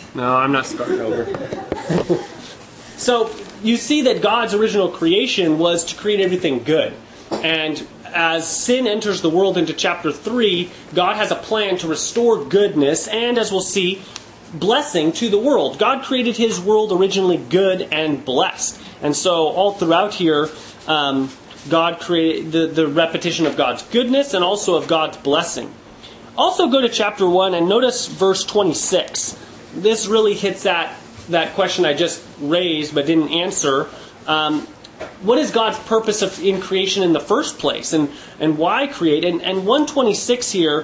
No, I'm not starting over. So you see that God's original creation was to create everything good. And as sin enters the world into chapter 3, God has a plan to restore goodness and, as we'll see, blessing to the world. God created His world originally good and blessed. And so all throughout here, God created the repetition of God's goodness and also of God's blessing. Also go to chapter 1 and notice verse 26. This really hits at that question I just raised but didn't answer. What is God's purpose in creation in the first place? And why create? And 126 here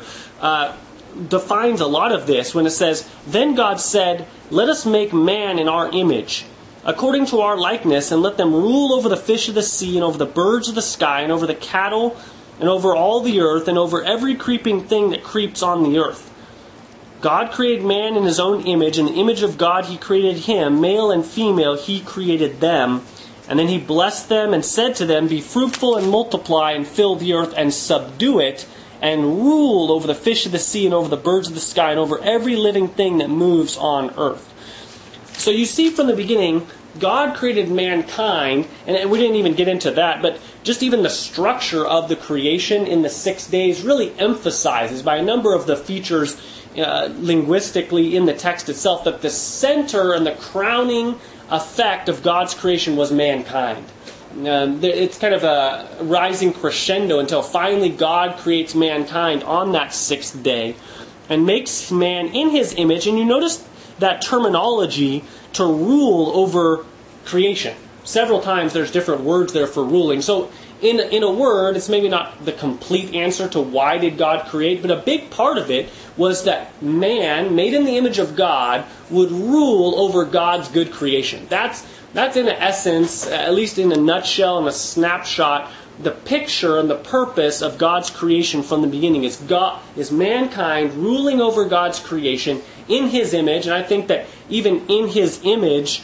defines a lot of this when it says, "Then God said, let us make man in our image, according to our likeness, and let them rule over the fish of the sea, and over the birds of the sky, and over the cattle, and over all the earth, and over every creeping thing that creeps on the earth." God created man in His own image. In the image of God He created him. Male and female He created them. And then He blessed them and said to them, "Be fruitful and multiply and fill the earth and subdue it, and rule over the fish of the sea and over the birds of the sky and over every living thing that moves on earth." So you see from the beginning, God created mankind, and we didn't even get into that, but just even the structure of the creation in the 6 days really emphasizes by a number of the features linguistically in the text itself that the center and the crowning effect of God's creation was mankind. It's kind of a rising crescendo until finally God creates mankind on that 6th day and makes man in His image. And you notice that terminology, to rule over creation. Several times there's different words there for ruling. So in a word, it's maybe not the complete answer to why did God create, but a big part of it was that man, made in the image of God, would rule over God's good creation. That's in essence, at least in a nutshell, in a snapshot, the picture and the purpose of God's creation from the beginning is mankind ruling over God's creation in His image. And I think that even in His image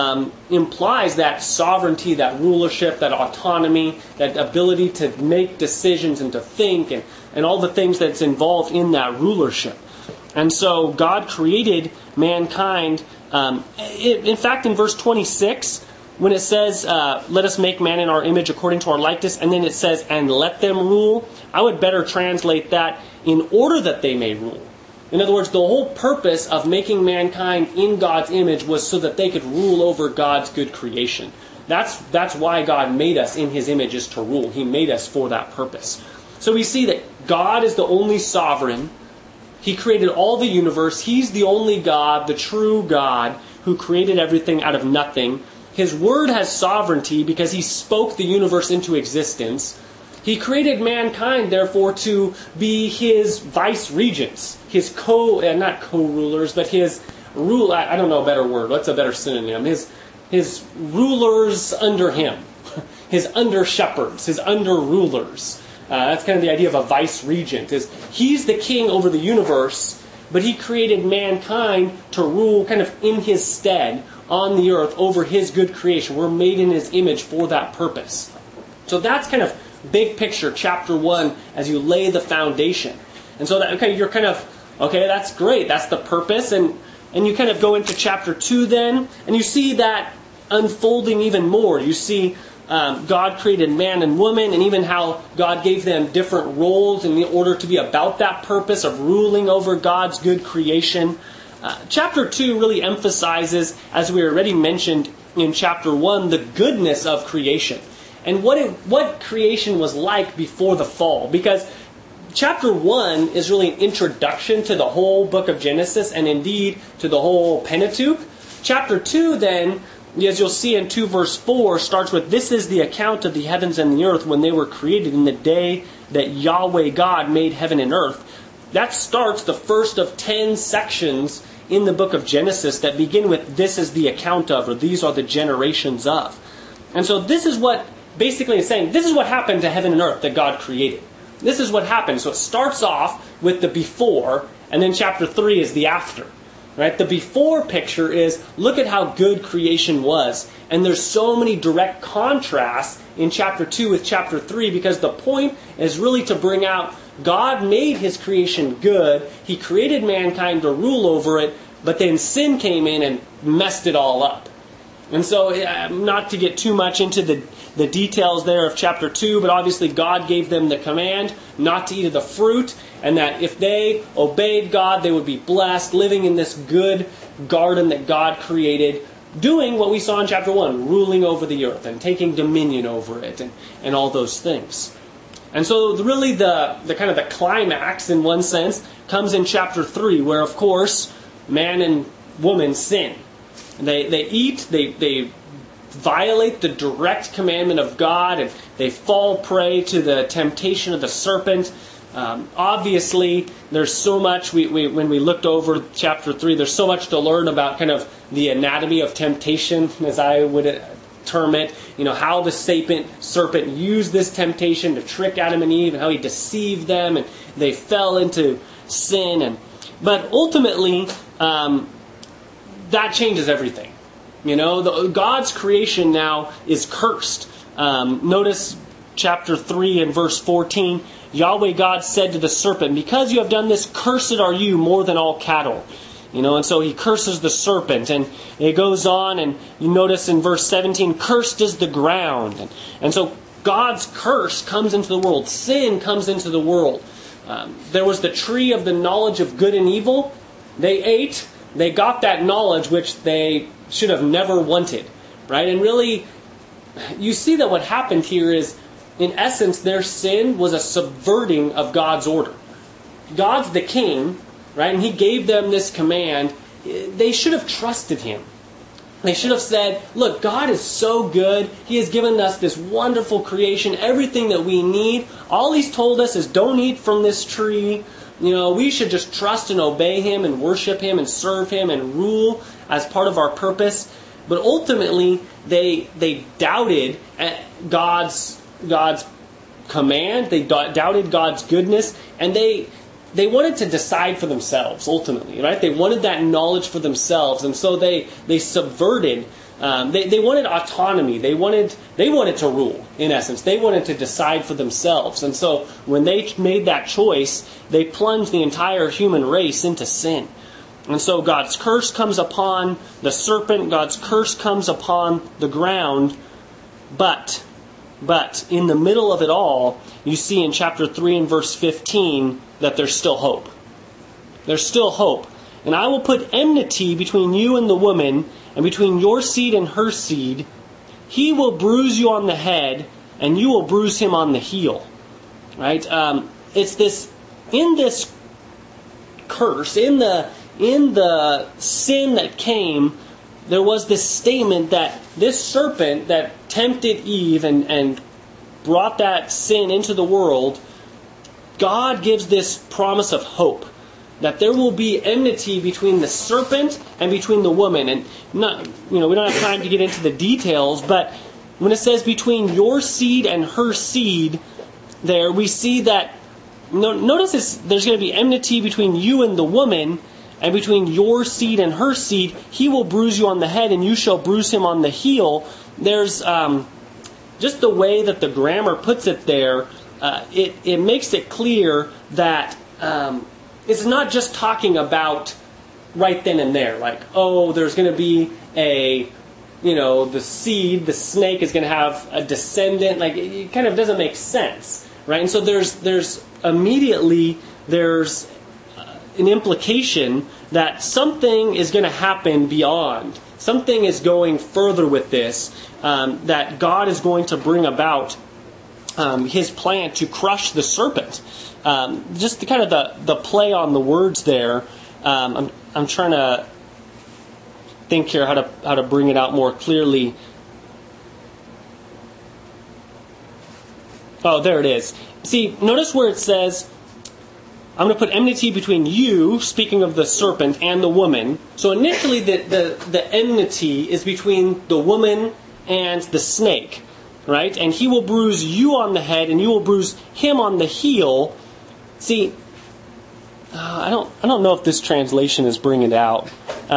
implies that sovereignty, that rulership, that autonomy, that ability to make decisions and to think and all the things that's involved in that rulership. And so God created mankind. In fact, in verse 26, when it says, let us make man in our image according to our likeness, and then it says, and let them rule, I would better translate that, in order that they may rule. In other words, the whole purpose of making mankind in God's image was so that they could rule over God's good creation. That's why God made us in His image, is to rule. He made us for that purpose. So we see that God is the only sovereign. He created all the universe. He's the only God, the true God, who created everything out of nothing. His word has sovereignty because He spoke the universe into existence. He created mankind, therefore, to be His vice-regents, His not co-rulers, but His rule. I don't know a better word. What's a better synonym? His rulers under Him, His under-shepherds, His under-rulers. That's kind of the idea of a vice-regent. He's the king over the universe, but He created mankind to rule kind of in His stead on the earth over His good creation. We're made in His image for that purpose. So that's kind of big picture, chapter 1, as you lay the foundation. And so you're kind of, that's great. That's the purpose. And you kind of go into chapter 2 then, and you see that unfolding even more. You see God created man and woman, and even how God gave them different roles in order to be about that purpose of ruling over God's good creation. Chapter 2 really emphasizes, as we already mentioned in chapter 1, the goodness of creation. And what creation was like before the fall. Because chapter 1 is really an introduction to the whole book of Genesis, and indeed to the whole Pentateuch. Chapter 2 then, as you'll see in 2 verse 4, starts with, "This is the account of the heavens and the earth when they were created in the day that Yahweh God made heaven and earth." That starts the first of 10 sections in the book of Genesis that begin with, "This is the account of," or "These are the generations of." And so this is what basically is saying, this is what happened to heaven and earth that God created. This is what happened. So it starts off with the before, and then chapter 3 is the after. Right? The before picture is, look at how good creation was. And there's so many direct contrasts in chapter 2 with chapter 3, because the point is really to bring out God made His creation good. He created mankind to rule over it. but then sin came in and messed it all up. And so, not to get too much into the details there of chapter 2, but obviously God gave them the command not to eat of the fruit, and that if they obeyed God, they would be blessed, living in this good garden that God created, doing what we saw in chapter 1, ruling over the earth and taking dominion over it and all those things. And so really the kind of the climax, in one sense, comes in chapter 3, where, of course, man and woman sin. They eat, they violate the direct commandment of God, and they fall prey to the temptation of the serpent. Obviously, there's so much, when we looked over chapter 3, there's so much to learn about kind of the anatomy of temptation, as I would term it. How the serpent used this temptation to trick Adam and Eve, and how he deceived them, and they fell into sin. But ultimately, that changes everything. God's creation now is cursed. Notice chapter 3 and verse 14. Yahweh God said to the serpent, "Because you have done this, cursed are you more than all cattle." And so he curses the serpent. And it goes on, and you notice in verse 17, "Cursed is the ground." And so God's curse comes into the world. Sin comes into the world. There was the tree of the knowledge of good and evil. They ate. They got that knowledge which they should have never wanted, right? And really, you see that what happened here is, in essence, their sin was a subverting of God's order. God's the king, right? And he gave them this command. They should have trusted him. They should have said, look, God is so good. He has given us this wonderful creation, everything that we need. All he's told us is don't eat from this tree. We should just trust and obey him and worship him and serve him and rule as part of our purpose. But ultimately, they doubted God's command. They doubted God's goodness, and they wanted to decide for themselves. Ultimately, right? They wanted that knowledge for themselves, and so they subverted. They wanted autonomy. They wanted to rule. In essence, they wanted to decide for themselves. And so, when they made that choice, they plunged the entire human race into sin. And so, God's curse comes upon the serpent. God's curse comes upon the ground. But in the middle of it all, you see in chapter 3 and verse 15 that there's still hope. There's still hope. "And I will put enmity between you and the woman, and between your seed and her seed. He will bruise you on the head, and you will bruise him on the heel." Right? It's this, in this curse, in the sin that came, there was this statement that this serpent that tempted Eve and brought that sin into the world, God gives this promise of hope, that there will be enmity between the serpent and between the woman. And we don't have time to get into the details, but when it says between your seed and her seed, there we see that, notice there's going to be enmity between you and the woman, and between your seed and her seed. He will bruise you on the head, and you shall bruise him on the heel. There's just the way that the grammar puts it there, it makes it clear that it's not just talking about right then and there, like, there's going to be the seed, the snake is going to have a descendant. Like, it kind of doesn't make sense, right? And so there's immediately an implication that something is going to happen beyond. Something is going further with this, that God is going to bring about his plan to crush the serpent. Just kind of the play on the words there. I'm trying to think here how to bring it out more clearly. Oh, there it is. See, notice where it says, I'm going to put enmity between you, speaking of the serpent, and the woman. So initially the enmity is between the woman and the snake, right? And he will bruise you on the head, and you will bruise him on the heel. See, I don't know if this translation is bringing it out.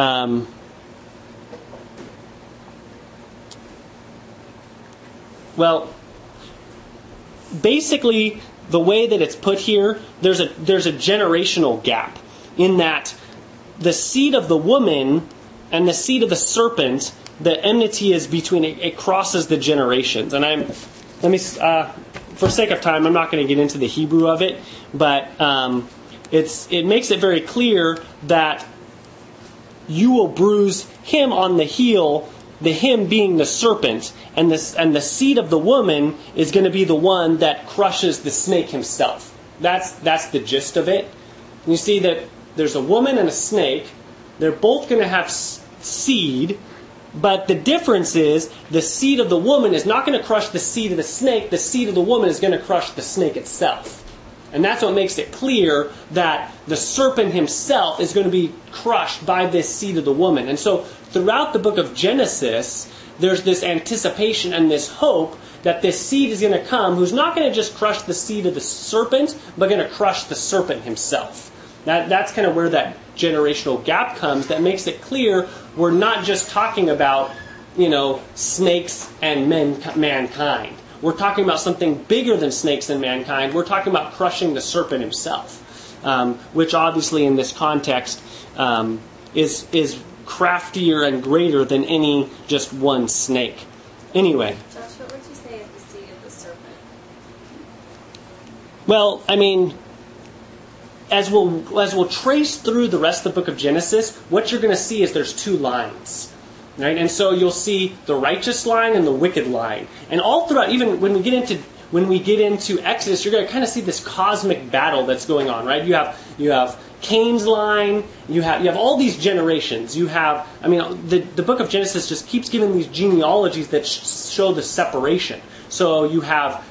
Well, basically, the way that it's put here, there's a generational gap in that the seed of the woman and the seed of the serpent, the enmity is between, it crosses the generations. And for sake of time, I'm not going to get into the Hebrew of it, but it makes it very clear that you will bruise him on the heel, the him being the serpent, and the seed of the woman is going to be the one that crushes the snake himself. That's the gist of it. You see that there's a woman and a snake. They're both going to have seed, but the difference is the seed of the woman is not going to crush the seed of the snake. The seed of the woman is going to crush the snake itself. And that's what makes it clear that the serpent himself is going to be crushed by this seed of the woman. And so throughout the book of Genesis, there's this anticipation and this hope that this seed is going to come who's not going to just crush the seed of the serpent, but going to crush the serpent himself. That's kind of where that generational gap comes that makes it clear we're not just talking about, snakes and mankind. We're talking about something bigger than snakes and mankind. We're talking about crushing the serpent himself, which obviously in this context is craftier and greater than any just one snake. Anyway. Josh, what would you say is the seed of the serpent? Well, as we'll trace through the rest of the book of Genesis, what you're going to see is there's two lines. Right? And so you'll see the righteous line and the wicked line. And all throughout, even when we get into Exodus, you're going to kind of see this cosmic battle that's going on, right? You have Cain's line, you have all these generations. You have, the book of Genesis just keeps giving these genealogies that show the separation. So you have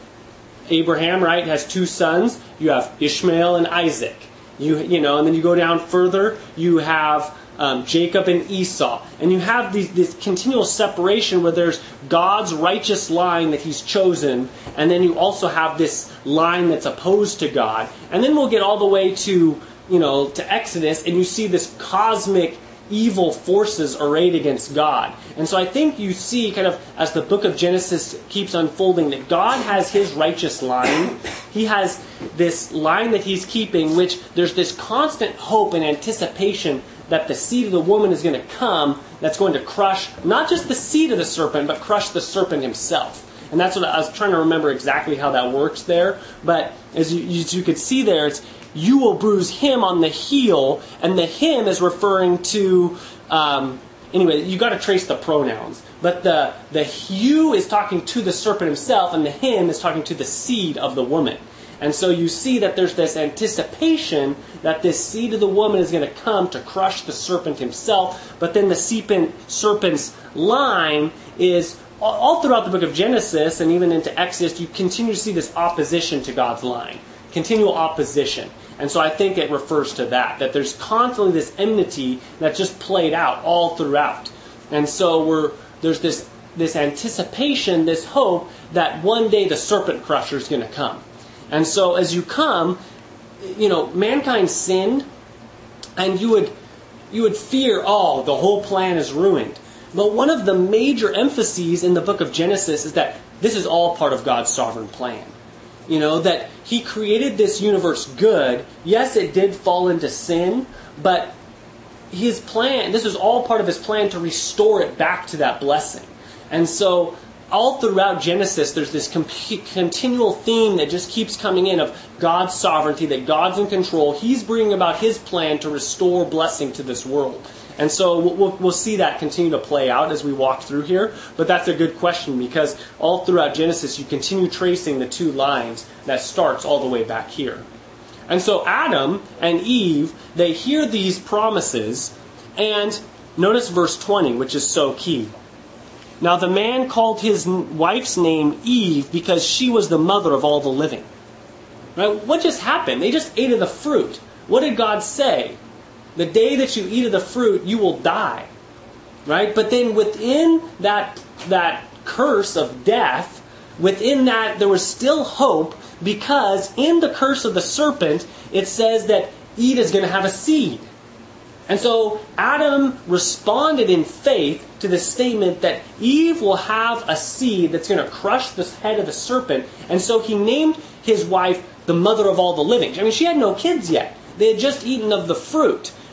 Abraham, right, has two sons. You have Ishmael and Isaac. And then you go down further, you have Jacob and Esau. And you have this continual separation where there's God's righteous line that he's chosen, and then you also have this line that's opposed to God. And then we'll get all the way to Exodus, and you see this cosmic evil forces arrayed against God. And so I think you see kind of as the book of Genesis keeps unfolding that God has his righteous line. He has this line that he's keeping, which there's this constant hope and anticipation that the seed of the woman is going to come that's going to crush not just the seed of the serpent, but crush the serpent himself. And that's what I was trying to remember exactly how that works there. But as you could see there, it's you will bruise him on the heel, and the him is referring to, anyway, you got to trace the pronouns. But the you is talking to the serpent himself, and the him is talking to the seed of the woman. And so you see that there's this anticipation that this seed of the woman is going to come to crush the serpent himself. But then the serpent's line is, all throughout the book of Genesis and even into Exodus, you continue to see this opposition to God's line. Continual opposition. And so I think it refers to that there's constantly this enmity that's just played out all throughout. And so there's this anticipation, this hope that one day the serpent crusher is going to come. And so as you come, mankind sinned, and you would fear, the whole plan is ruined. But one of the major emphases in the book of Genesis is that this is all part of God's sovereign plan. That he created this universe good. Yes, it did fall into sin, but his plan, this is all part of his plan to restore it back to that blessing. And so all throughout Genesis, there's this continual theme that just keeps coming in of God's sovereignty, that God's in control. He's bringing about his plan to restore blessing to this world. And so we'll see that continue to play out as we walk through here. But that's a good question, because all throughout Genesis, you continue tracing the two lines that starts all the way back here. And so Adam and Eve, they hear these promises, and notice verse 20, which is so key. Now the man called his wife's name Eve because she was the mother of all the living. Right? What just happened? They just ate of the fruit. What did God say? The day that you eat of the fruit, you will die. Right? But then within that curse of death, within that there was still hope, because in the curse of the serpent, it says that Eve is going to have a seed. And so Adam responded in faith to the statement that Eve will have a seed that's going to crush the head of the serpent. And so he named his wife the mother of all the living. She had no kids yet. They had just eaten of the fruit.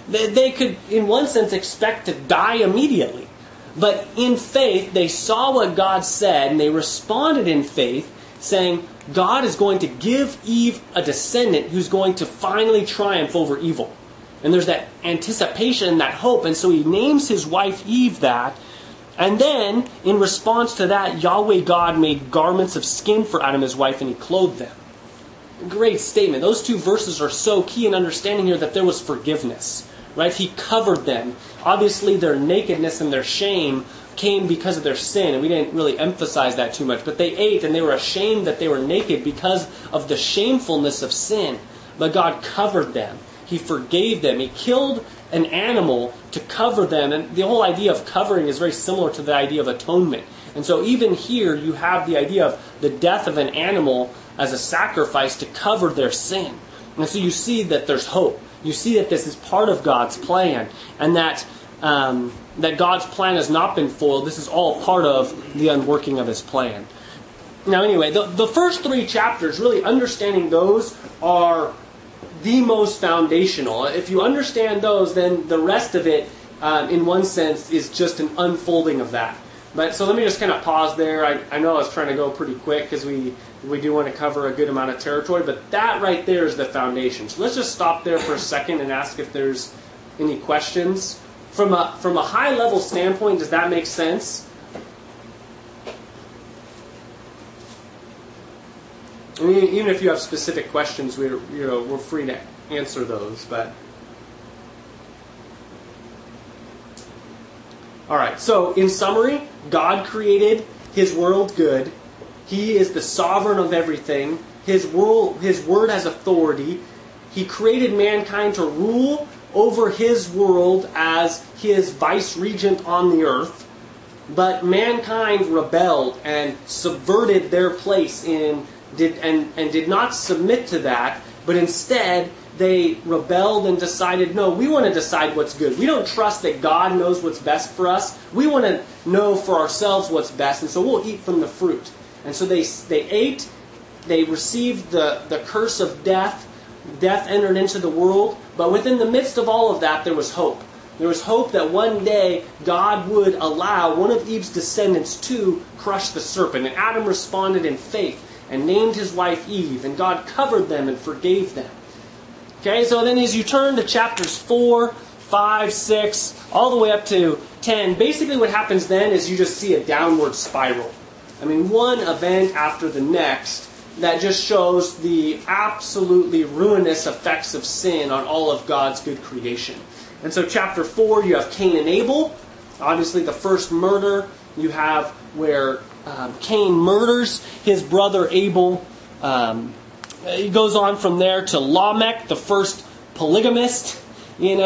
They could, in one sense, expect to die immediately. But in faith, they saw what God said, and they responded in faith, saying, God is going to give Eve a descendant who's going to finally triumph over evil. And there's that anticipation, that hope, and so he names his wife Eve that. And then, in response to that, Yahweh God made garments of skin for Adam and his wife, and he clothed them. Great statement. Those two verses are so key in understanding here that there was forgiveness. Right? He covered them. Obviously, their nakedness and their shame came because of their sin, and we didn't really emphasize that too much. But they ate, and they were ashamed that they were naked because of the shamefulness of sin. But God covered them. He forgave them. He killed an animal to cover them. And the whole idea of covering is very similar to the idea of atonement. And so even here, you have the idea of the death of an animal as a sacrifice to cover their sin. And so you see that there's hope. You see that this is part of God's plan, and that God's plan has not been foiled. This is all part of the unworking of his plan. Now anyway, the first 3 chapters, really understanding those are the most foundational. If you understand those, then the rest of it, in one sense, is just an unfolding of that. But so let me just kind of pause there. I know I was trying to go pretty quick because we do want to cover a good amount of territory, but that right there is the foundation. So let's just stop there for a second and ask if there's any questions. From a high level standpoint, does that make sense? I mean, even if you have specific questions, we're free to answer those. But all right. So in summary, God created his world good. He is the sovereign of everything. His word has authority. He created mankind to rule over his world as his vice-regent on the earth. But mankind rebelled and subverted their place and did not submit to that, but instead they rebelled and decided, no, we want to decide what's good. We don't trust that God knows what's best for us. We want to know for ourselves what's best, and so we'll eat from the fruit. And so they ate, they received the curse of death. Death entered into the world, but within the midst of all of that, there was hope. There was hope that one day God would allow one of Eve's descendants to crush the serpent. And Adam responded in faith and named his wife Eve, and God covered them and forgave them. Okay, so then as you turn to chapters 4, 5, 6, all the way up to 10, basically what happens then is you just see a downward spiral. I mean, one event after the next that just shows the absolutely ruinous effects of sin on all of God's good creation. And so chapter 4, you have Cain and Abel. Obviously the first murder. You have where Cain murders his brother Abel. He goes on from there to Lamech, the first polygamist. We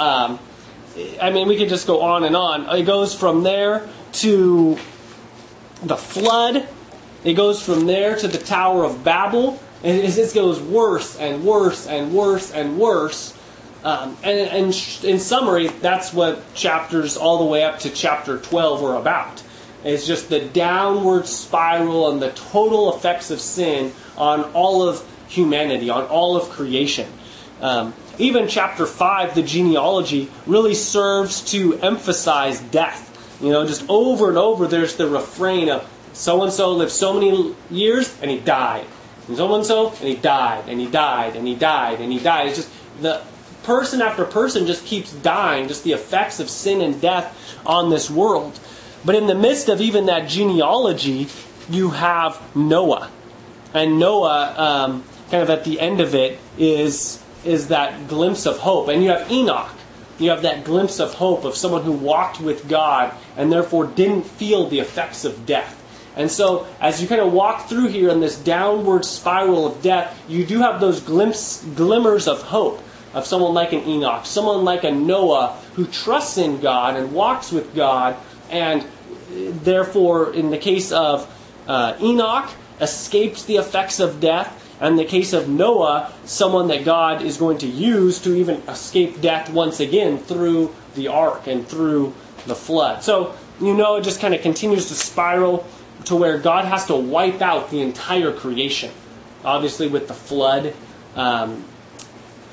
could just go on and on. It goes from there to the flood. It goes from there to the Tower of Babel. And it just goes worse and worse and worse and worse. And in summary, that's what chapters all the way up to chapter 12 are about. It's just the downward spiral and the total effects of sin on all of humanity, on all of creation. Even chapter 5, the genealogy, really serves to emphasize death. Just over and over, there's the refrain of so-and-so lived so many years, and he died. And so-and-so, and he died, and he died, and he died, and he died. It's just the person after person just keeps dying, just the effects of sin and death on this world. But in the midst of even that genealogy, you have Noah. And Noah, kind of at the end of it, is that glimpse of hope. And you have Enoch. You have that glimpse of hope of someone who walked with God and therefore didn't feel the effects of death. And so, as you kind of walk through here in this downward spiral of death, you do have those glimmers of hope of someone like an Enoch, someone like a Noah who trusts in God and walks with God, and therefore, in the case of Enoch, escaped the effects of death, and in the case of Noah, someone that God is going to use to even escape death once again through the ark and through the flood. So, it just kind of continues to spiral to where God has to wipe out the entire creation. Obviously with the flood,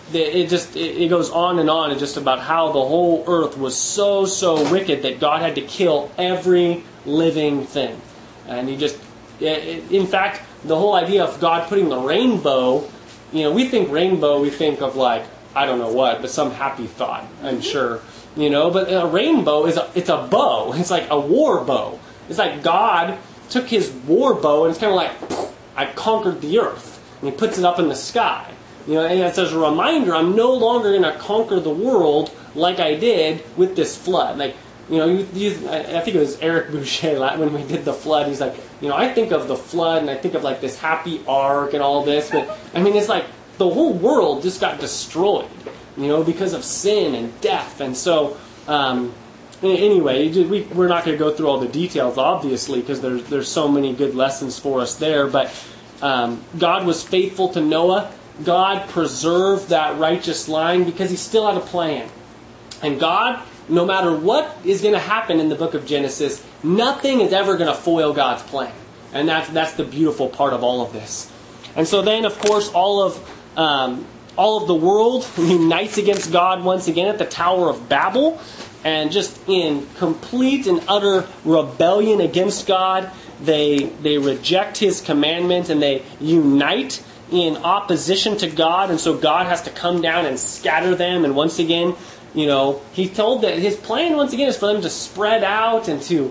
it goes on and just about how the whole earth was so wicked that God had to kill every living thing. And in fact, the whole idea of God putting the rainbow, we think rainbow, we think of like, I don't know what, but some happy thought, I'm sure. But a rainbow it's a bow. It's like a war bow. It's like God took his war bow and it's kind of like, I conquered the earth. And he puts it up in the sky. And it's as a reminder, I'm no longer going to conquer the world like I did with this flood. Like, I think it was Eric Boucher when we did the flood. He's like, I think of the flood and I think of like this happy ark and all this. But, it's like the whole world just got destroyed, because of sin and death. And so, anyway, we're not going to go through all the details, obviously, because there's so many good lessons for us there. But God was faithful to Noah. God preserved that righteous line because he still had a plan. And God, no matter what is going to happen in the book of Genesis, nothing is ever going to foil God's plan. And that's the beautiful part of all of this. And so then, of course, all of the world unites against God once again at the Tower of Babel. And just in complete and utter rebellion against God, they reject his commandments and they unite in opposition to God, and so God has to come down and scatter them. And once again, he told that his plan once again is for them to spread out and to,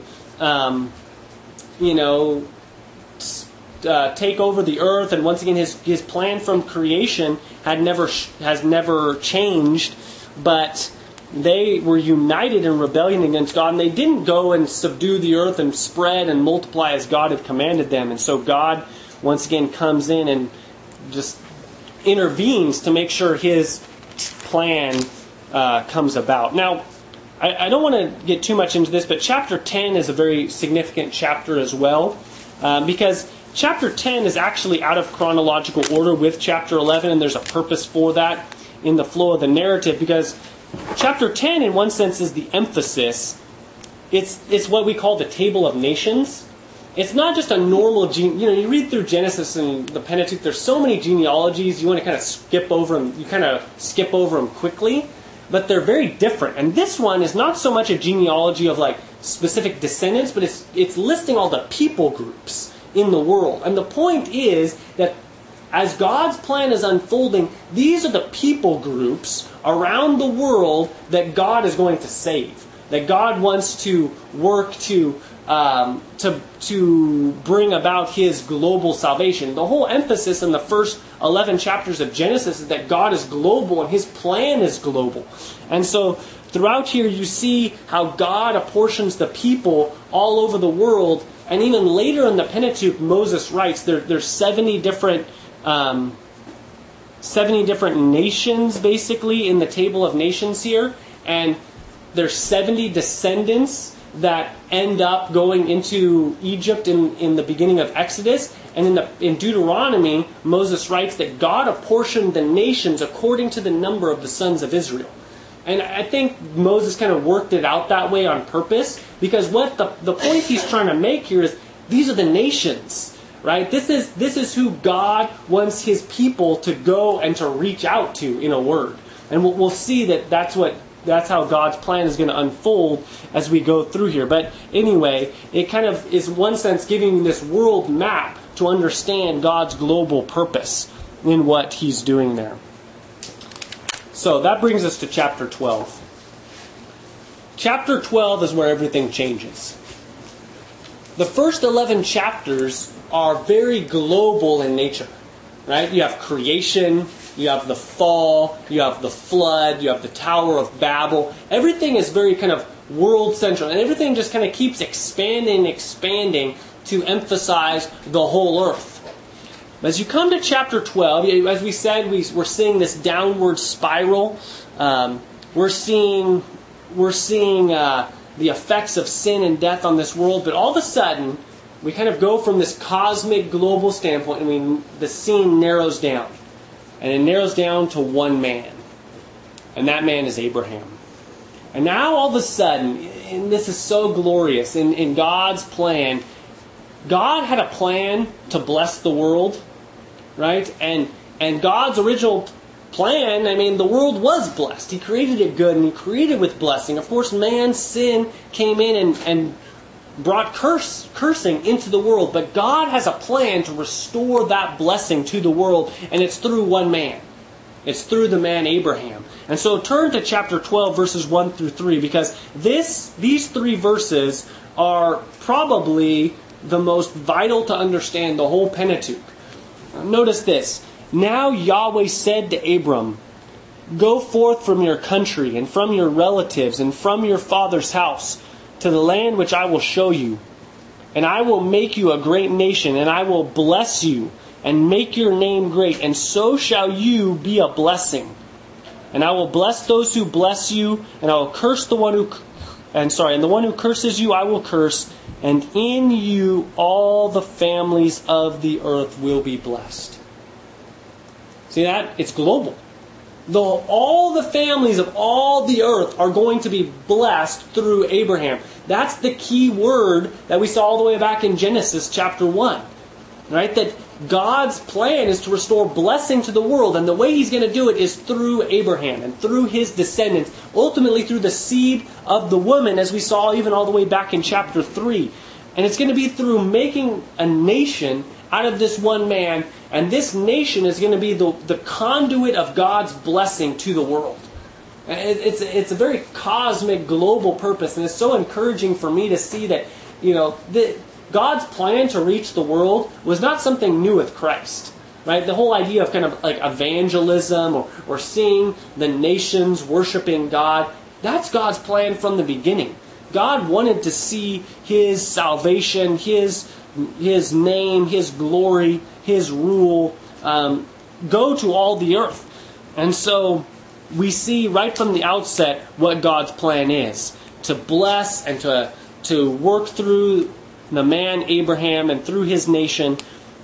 take over the earth. And once again, his plan from creation has never changed, but they were united in rebellion against God, and they didn't go and subdue the earth and spread and multiply as God had commanded them. And so God once again comes in and just intervenes to make sure his plan comes about. Now, I don't want to get too much into this, but chapter 10 is a very significant chapter as well, because chapter 10 is actually out of chronological order with chapter 11, and there's a purpose for that in the flow of the narrative, because chapter 10, in one sense, is the emphasis. It's what we call the Table of Nations. It's not just a normal you read through Genesis and the Pentateuch, there's so many genealogies, you want to kind of skip over them quickly, but they're very different. And this one is not so much a genealogy of like specific descendants, but it's listing all the people groups in the world. And the point is that as God's plan is unfolding, these are the people groups around the world that God is going to save, that God wants to work to bring about his global salvation. The whole emphasis in the first 11 chapters of Genesis is that God is global and his plan is global. And so throughout here you see how God apportions the people all over the world. And even later in the Pentateuch, Moses writes there's 70 different nations basically in the Table of Nations here. And there's 70 descendants that end up going into Egypt in the beginning of Exodus. And in Deuteronomy, Moses writes that God apportioned the nations according to the number of the sons of Israel. And I think Moses kind of worked it out that way on purpose, because what the point he's trying to make here is these are the nations, right? This is who God wants his people to go and to reach out to in a word. And we'll see that's how God's plan is going to unfold as we go through here. But anyway, it kind of is, in one sense, giving this world map to understand God's global purpose in what he's doing there. So that brings us to chapter 12. Chapter 12 is where everything changes. The first 11 chapters are very global in nature, right? You have creation, you have the fall, you have the flood, you have the Tower of Babel. Everything is very kind of world central, and everything just kind of keeps expanding to emphasize the whole earth. As you come to chapter 12, as we said, we're seeing this downward spiral. We're seeing the effects of sin and death on this world, but all of a sudden, we kind of go from this cosmic global standpoint, and the scene narrows down. And it narrows down to one man. And that man is Abraham. And now all of a sudden, and this is so glorious, in God's plan, God had a plan to bless the world, right? And God's original plan, the world was blessed. He created it good and He created with blessing. Of course, man's sin came in and brought cursing into the world. But God has a plan to restore that blessing to the world, and it's through one man. It's through the man Abraham. And so turn to chapter 12, verses 1 through 3, because these 3 verses are probably the most vital to understand the whole Pentateuch. Notice this. Now Yahweh said to Abram, "Go forth from your country and from your relatives and from your father's house to the land which I will show you. And I will make you a great nation, and I will bless you and make your name great, and so shall you be a blessing. And I will bless those who bless you, and I will curse the one who and the one who curses you I will curse, and in you all the families of the earth will be blessed." See that? It's global. All the families of all the earth are going to be blessed through Abraham. That's the key word that we saw all the way back in Genesis chapter 1. Right? That God's plan is to restore blessing to the world, and the way He's going to do it is through Abraham and through his descendants, ultimately through the seed of the woman, as we saw even all the way back in chapter 3. And it's going to be through making a nation out of this one man, and this nation is going to be the conduit of God's blessing to the world. It's a very cosmic, global purpose, and it's so encouraging for me to see that, God's plan to reach the world was not something new with Christ. Right? The whole idea of kind of like evangelism or seeing the nations worshiping God, that's God's plan from the beginning. God wanted to see His salvation, His name, His glory, His rule go to all the earth. And so we see right from the outset what God's plan is. To bless and to work through the man Abraham and through his nation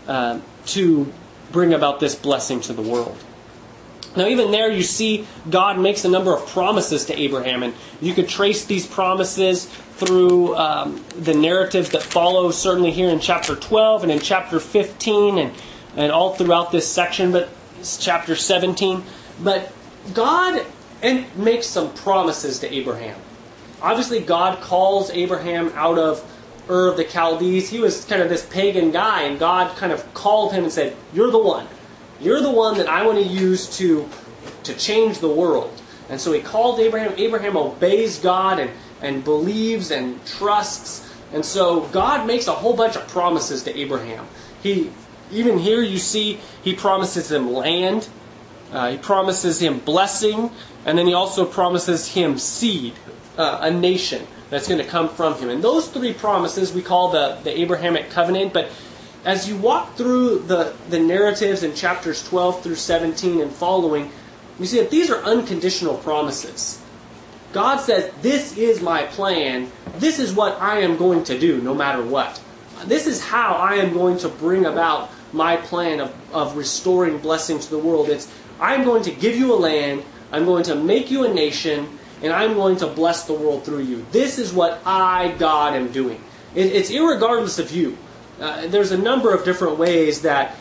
to bring about this blessing to the world. Now even there you see God makes a number of promises to Abraham, and you could trace these promises through the narratives that follow, certainly here in chapter 12 and in chapter 15 and all throughout this section, but it's chapter 17. But God makes some promises to Abraham. Obviously God calls Abraham out of Ur of the Chaldees. He was kind of this pagan guy, and God kind of called him and said, "You're the one. You're the one that I want to use to change the world." And so He called Abraham. Abraham obeys God and believes and trusts. And so God makes a whole bunch of promises to Abraham. Even here you see He promises him land. He promises him blessing. And then He also promises him seed, a nation that's going to come from him. And those 3 promises we call the Abrahamic covenant. But as you walk through the narratives in chapters 12 through 17 and following, you see that these are unconditional promises. God says, "This is my plan. This is what I am going to do no matter what. This is how I am going to bring about my plan of restoring blessing to the world. I'm going to give you a land, I'm going to make you a nation, and I'm going to bless the world through you. This is what I, God, am doing." It's irregardless of you. There's a number of different ways that's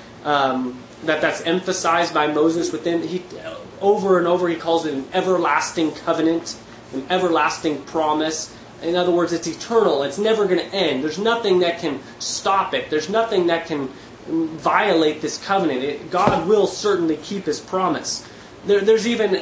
emphasized by Moses within. Over and over he calls it an everlasting covenant, an everlasting promise. In other words, it's eternal. It's never going to end. There's nothing that can stop it. There's nothing that can violate this covenant. God will certainly keep His promise. There's even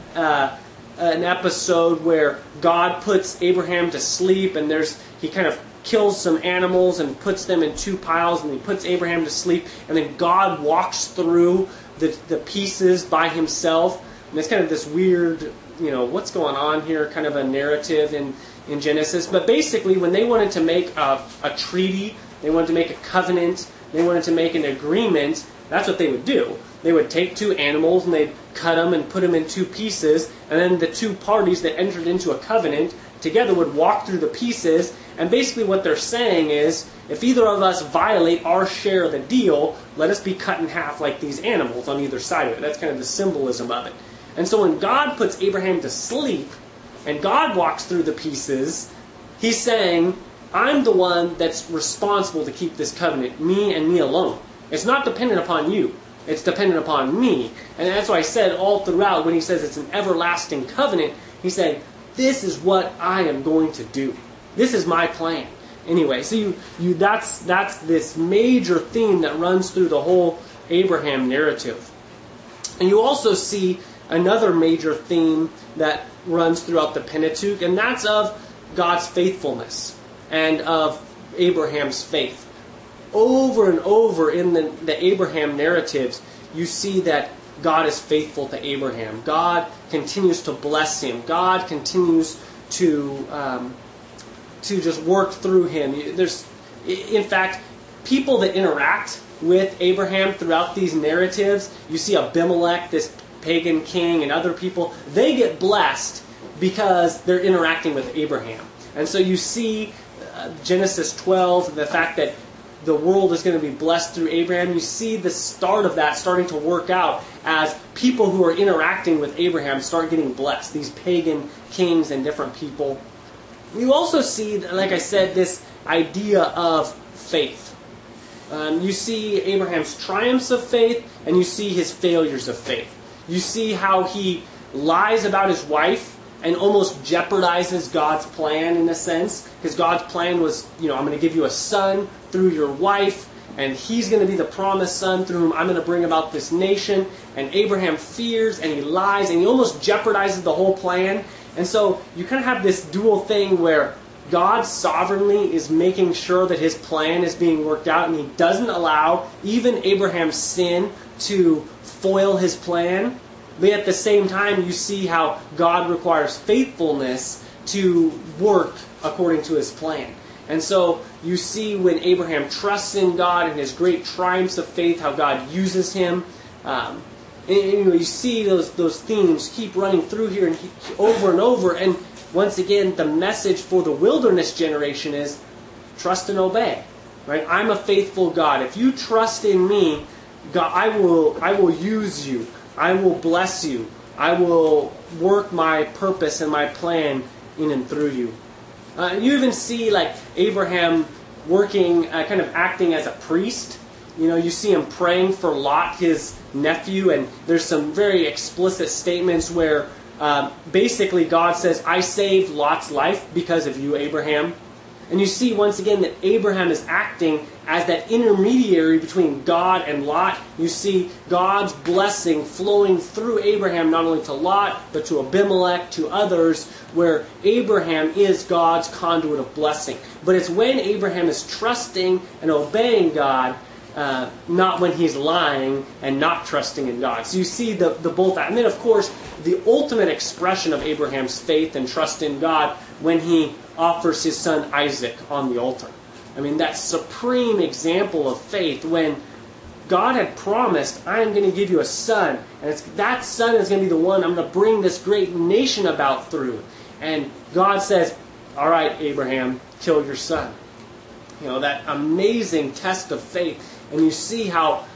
an episode where God puts Abraham to sleep, and he kind of kills some animals and puts them in 2 piles, and He puts Abraham to sleep, and then God walks through the pieces by Himself. And it's kind of this weird, what's going on here, kind of a narrative in Genesis. But basically, when they wanted to make a treaty, they wanted to make a covenant, they wanted to make an agreement, that's what they would do. They would take 2 animals and they'd cut them and put them in 2 pieces, and then the 2 parties that entered into a covenant together would walk through the pieces, and basically what they're saying is, if either of us violate our share of the deal, let us be cut in half like these animals on either side of it. That's kind of the symbolism of it. And so when God puts Abraham to sleep, and God walks through the pieces, He's saying, I'm the one that's responsible to keep this covenant, me and me alone. It's not dependent upon you. It's dependent upon me. And that's why I said all throughout when he says it's an everlasting covenant, he said, this is what I am going to do. This is my plan. Anyway, so that's this major theme that runs through the whole Abraham narrative. And you also see another major theme that runs throughout the Pentateuch, and that's of God's faithfulness and of Abraham's faith. Over and over in the Abraham narratives, you see that God is faithful to Abraham. God continues to bless him. God continues to just work through him. In fact, people that interact with Abraham throughout these narratives, you see Abimelech, this pagan king, and other people, they get blessed because they're interacting with Abraham. And so you see Genesis 12, the fact that the world is going to be blessed through Abraham. You see the start of that starting to work out as people who are interacting with Abraham start getting blessed, these pagan kings and different people. You also see, like I said, this idea of faith. You see Abraham's triumphs of faith, and you see his failures of faith. You see how he lies about his wife and almost jeopardizes God's plan in a sense. Because God's plan was, I'm going to give you a son through your wife, and he's going to be the promised son through whom I'm going to bring about this nation. And Abraham fears, and he lies, and he almost jeopardizes the whole plan. And so you kind of have this dual thing where God sovereignly is making sure that his plan is being worked out, and he doesn't allow even Abraham's sin to foil his plan. But at the same time, you see how God requires faithfulness to work according to his plan. And so you see when Abraham trusts in God and his great triumphs of faith, how God uses him. And you see those themes keep running through here and over and over. And once again, the message for the wilderness generation is trust and obey. Right? I'm a faithful God. If you trust in me, God, I will use you. I will bless you. I will work my purpose and my plan in and through you. You even see like Abraham working, kind of acting as a priest. You see him praying for Lot, his nephew, and there's some very explicit statements where basically God says, I saved Lot's life because of you, Abraham. And you see once again that Abraham is acting as that intermediary between God and Lot. You see God's blessing flowing through Abraham, not only to Lot, but to Abimelech, to others, where Abraham is God's conduit of blessing. But it's when Abraham is trusting and obeying God, not when he's lying and not trusting in God. So you see the both. And then, of course, the ultimate expression of Abraham's faith and trust in God when he offers his son Isaac on the altar. I mean, that supreme example of faith when God had promised, I am going to give you a son, and that son is going to be the one I'm going to bring this great nation about through. And God says, all right, Abraham, kill your son. That amazing test of faith. And you see how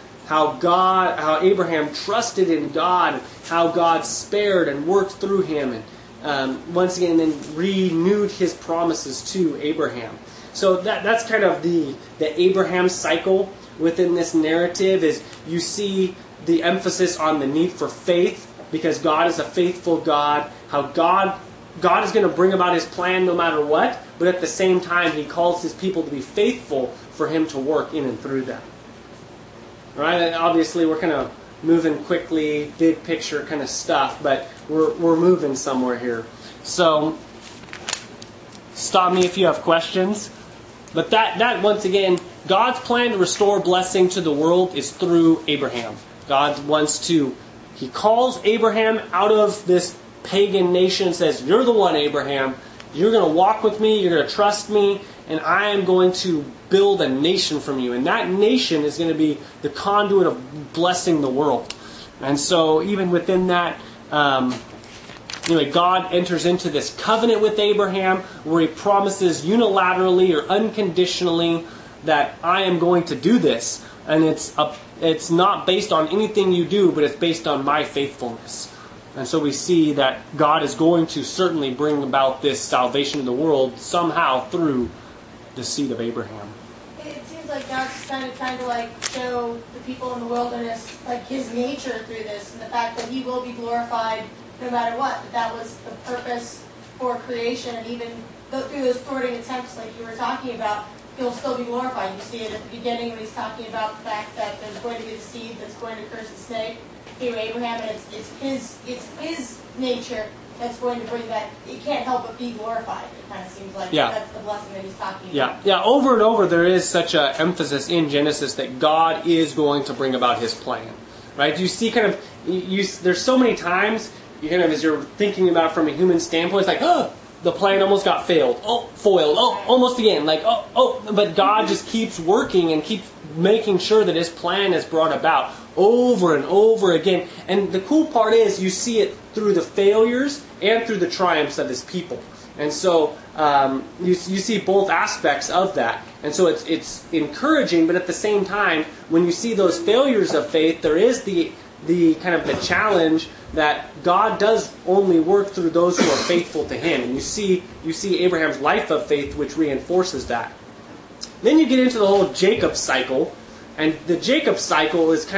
Abraham trusted in God, how God spared and worked through him, and once again then renewed his promises to Abraham. So that's kind of the Abraham cycle within this narrative. Is you see the emphasis on the need for faith, because God is a faithful God, how God is going to bring about his plan no matter what, but at the same time he calls his people to be faithful for him to work in and through them. Right? And obviously we're kind of moving quickly, big picture kind of stuff, but we're moving somewhere here. So stop me if you have questions. But that once again, God's plan to restore blessing to the world is through Abraham. He calls Abraham out of this pagan nation and says, you're the one, Abraham. You're going to walk with me, you're going to trust me, and I am going to build a nation from you. And that nation is going to be the conduit of blessing the world. And so even within that, God enters into this covenant with Abraham where he promises unilaterally or unconditionally that I am going to do this. And it's not based on anything you do, but it's based on my faithfulness. And so we see that God is going to certainly bring about this salvation in the world somehow through the seed of Abraham. It seems like God's kind of trying to like show the people in the wilderness like His nature through this, and the fact that He will be glorified no matter what. That was the purpose for creation, and even through those thwarting attempts, like you were talking about, He'll still be glorified. You see it at the beginning when He's talking about the fact that there's going to be the seed that's going to curse the snake through Abraham, and it's His nature that's going to bring that. It can't help but be glorified. It kind of seems like that's the blessing that He's talking about. Yeah. Over and over, there is such an emphasis in Genesis that God is going to bring about His plan, right? You see, kind of, there's so many times you kind of, as you're thinking about it from a human standpoint, it's like, oh, the plan almost got foiled, almost again, like, but God just keeps working and keeps making sure that His plan is brought about over and over again. And the cool part is you see it through the failures and through the triumphs of His people. And so you see both aspects of that. And so it's encouraging, but at the same time, when you see those failures of faith, there is the kind of the challenge that God does only work through those who are faithful to Him. And you see Abraham's life of faith, which reinforces that. Then you get into the whole Jacob cycle. And the Jacob cycle is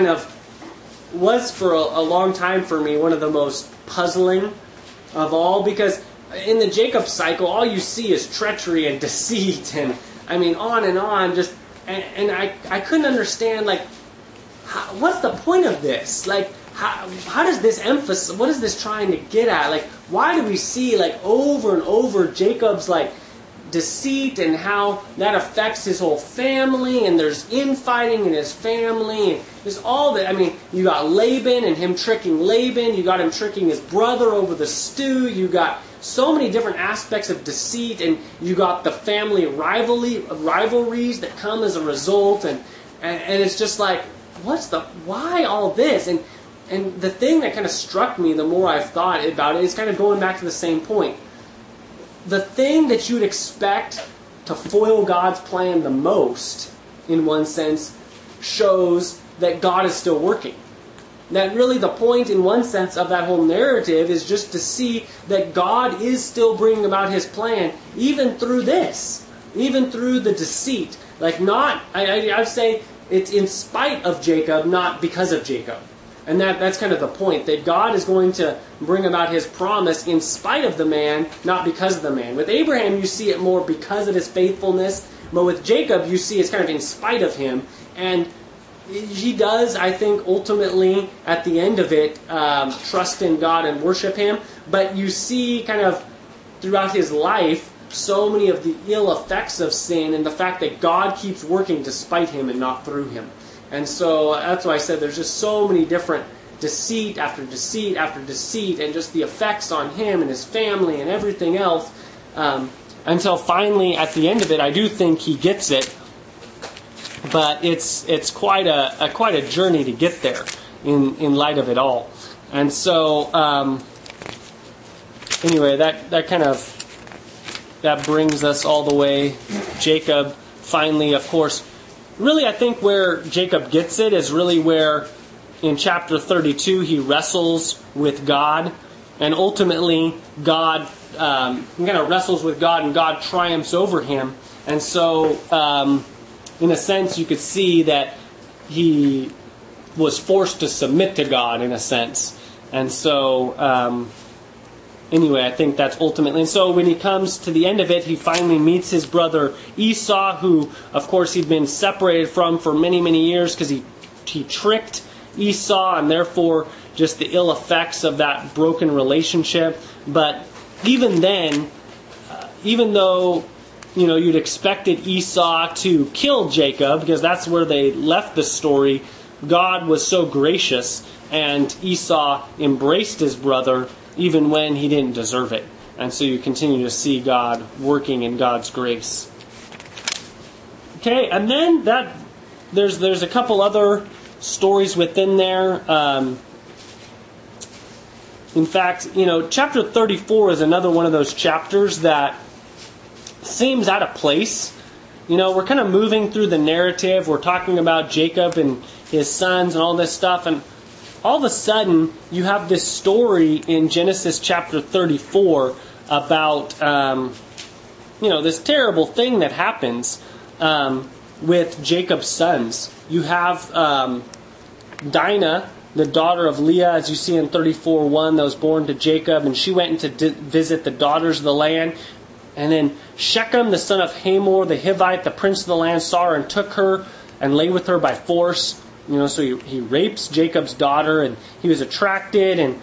was for a long time for me one of the most puzzling of all, because in the Jacob cycle, all you see is treachery and deceit, and I mean on and on. And I couldn't understand, like, what's the point of this? Like, how does this emphasis? What is this trying to get at? Like, why do we see like over and over Jacob's like deceit and how that affects his whole family, and there's infighting in his family, and there's all that. I mean, you got Laban and him tricking Laban, you got him tricking his brother over the stew, you got so many different aspects of deceit, and you got the family rivalries that come as a result, and it's just like, why all this? And the thing that kind of struck me the more I've thought about it is kind of going back to the same point. The thing that you would expect to foil God's plan the most, in one sense, shows that God is still working. That really the point, in one sense, of that whole narrative is just to see that God is still bringing about His plan, even through this, even through the deceit. Like, not, I'd say it's in spite of Jacob, not because of Jacob. And that's kind of the point, that God is going to bring about His promise in spite of the man, not because of the man. With Abraham, you see it more because of his faithfulness, but with Jacob, you see it's kind of in spite of him. And he does, I think, ultimately, at the end of it, trust in God and worship Him. But you see kind of throughout his life so many of the ill effects of sin, and the fact that God keeps working despite him and not through him. And so that's why I said there's just so many different deceit after deceit after deceit, and just the effects on him and his family and everything else. Until finally, at the end of it, I do think he gets it. But it's quite a journey to get there in light of it all. And so anyway, that brings us all the way. Jacob finally, of course. Really, I think where Jacob gets it is really where, in chapter 32, he wrestles with God. And ultimately, God kind of wrestles with God, and God triumphs over him. And so, in a sense, you could see that he was forced to submit to God, in a sense. And so, anyway, I think that's ultimately. And so when he comes to the end of it, he finally meets his brother Esau, who, of course, he'd been separated from for many, many years because he tricked Esau, and therefore just the ill effects of that broken relationship. But even then, even though you'd expected Esau to kill Jacob, because that's where they left the story, God was so gracious, and Esau embraced his brother even when he didn't deserve it. And so you continue to see God working in God's grace. Okay, and then there's a couple other stories within there. In fact, chapter 34 is another one of those chapters that seems out of place. We're kind of moving through the narrative. We're talking about Jacob and his sons and all this stuff, and all of a sudden, you have this story in Genesis chapter 34 about, this terrible thing that happens. with Jacob's sons. You have Dinah, the daughter of Leah, as you see in 34:1, that was born to Jacob, and she went in to visit the daughters of the land. And then Shechem, the son of Hamor, the Hivite, the prince of the land, saw her and took her and lay with her by force. So he rapes Jacob's daughter, and he was attracted, and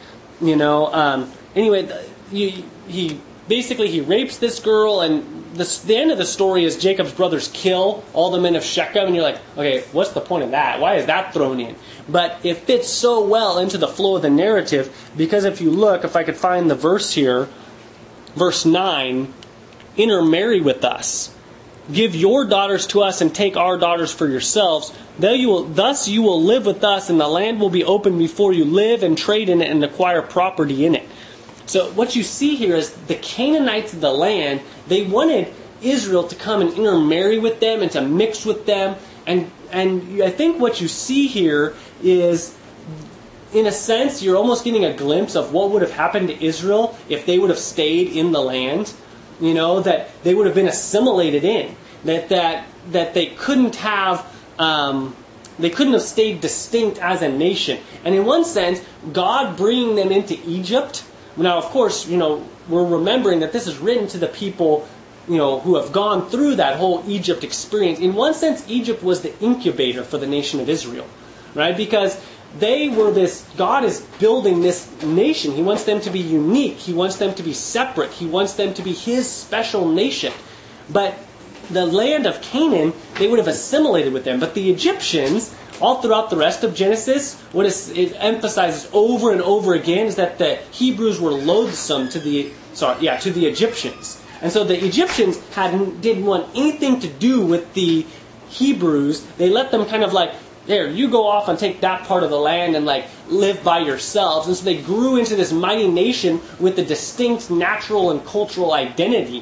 anyway, he rapes this girl, and the end of the story is Jacob's brothers kill all the men of Shechem, and you're like, okay, what's the point of that? Why is that thrown in? But it fits so well into the flow of the narrative, because if I could find the verse here, verse 9, intermarry with us. Give your daughters to us and take our daughters for yourselves. Thus you will live with us, and the land will be open before you. Live and trade in it and acquire property in it. So what you see here is the Canaanites of the land, they wanted Israel to come and intermarry with them and to mix with them. And I think what you see here is, in a sense, you're almost getting a glimpse of what would have happened to Israel if they would have stayed in the land. That they would have been assimilated in. That they couldn't have stayed distinct as a nation. And in one sense, God bringing them into Egypt. Now, of course, we're remembering that this is written to the people, who have gone through that whole Egypt experience. In one sense, Egypt was the incubator for the nation of Israel, right? Because God is building this nation. He wants them to be unique. He wants them to be separate. He wants them to be His special nation. But the land of Canaan, they would have assimilated with them. But the Egyptians, all throughout the rest of Genesis, what it emphasizes over and over again is that the Hebrews were loathsome to the Egyptians. And so the Egyptians didn't want anything to do with the Hebrews. They let them kind of like, there, you go off and take that part of the land and live by yourselves. And so they grew into this mighty nation with a distinct natural and cultural identity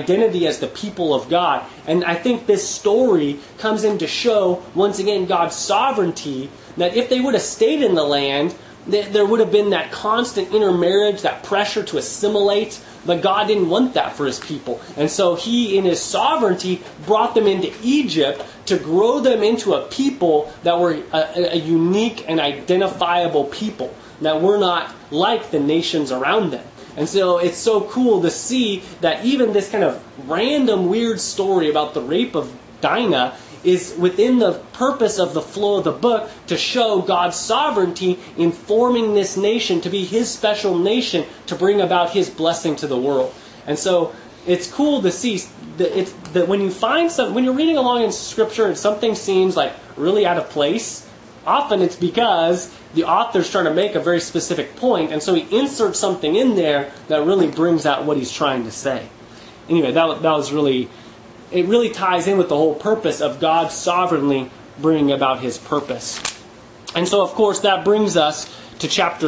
as the people of God. And I think this story comes in to show, once again, God's sovereignty, that if they would have stayed in the land, there would have been that constant intermarriage, that pressure to assimilate. But God didn't want that for His people. And so He, in His sovereignty, brought them into Egypt to grow them into a people that were a unique and identifiable people, that were not like the nations around them. And so it's so cool to see that even this kind of random weird story about the rape of Dinah is within the purpose of the flow of the book to show God's sovereignty in forming this nation to be His special nation to bring about His blessing to the world. And so it's cool to see that when you find when you're reading along in Scripture and something seems like really out of place, often it's because the author's trying to make a very specific point, and so he inserts something in there that really brings out what he's trying to say. Anyway, that was really... It really ties in with the whole purpose of God sovereignly bringing about His purpose. And so, of course, that brings us to chapter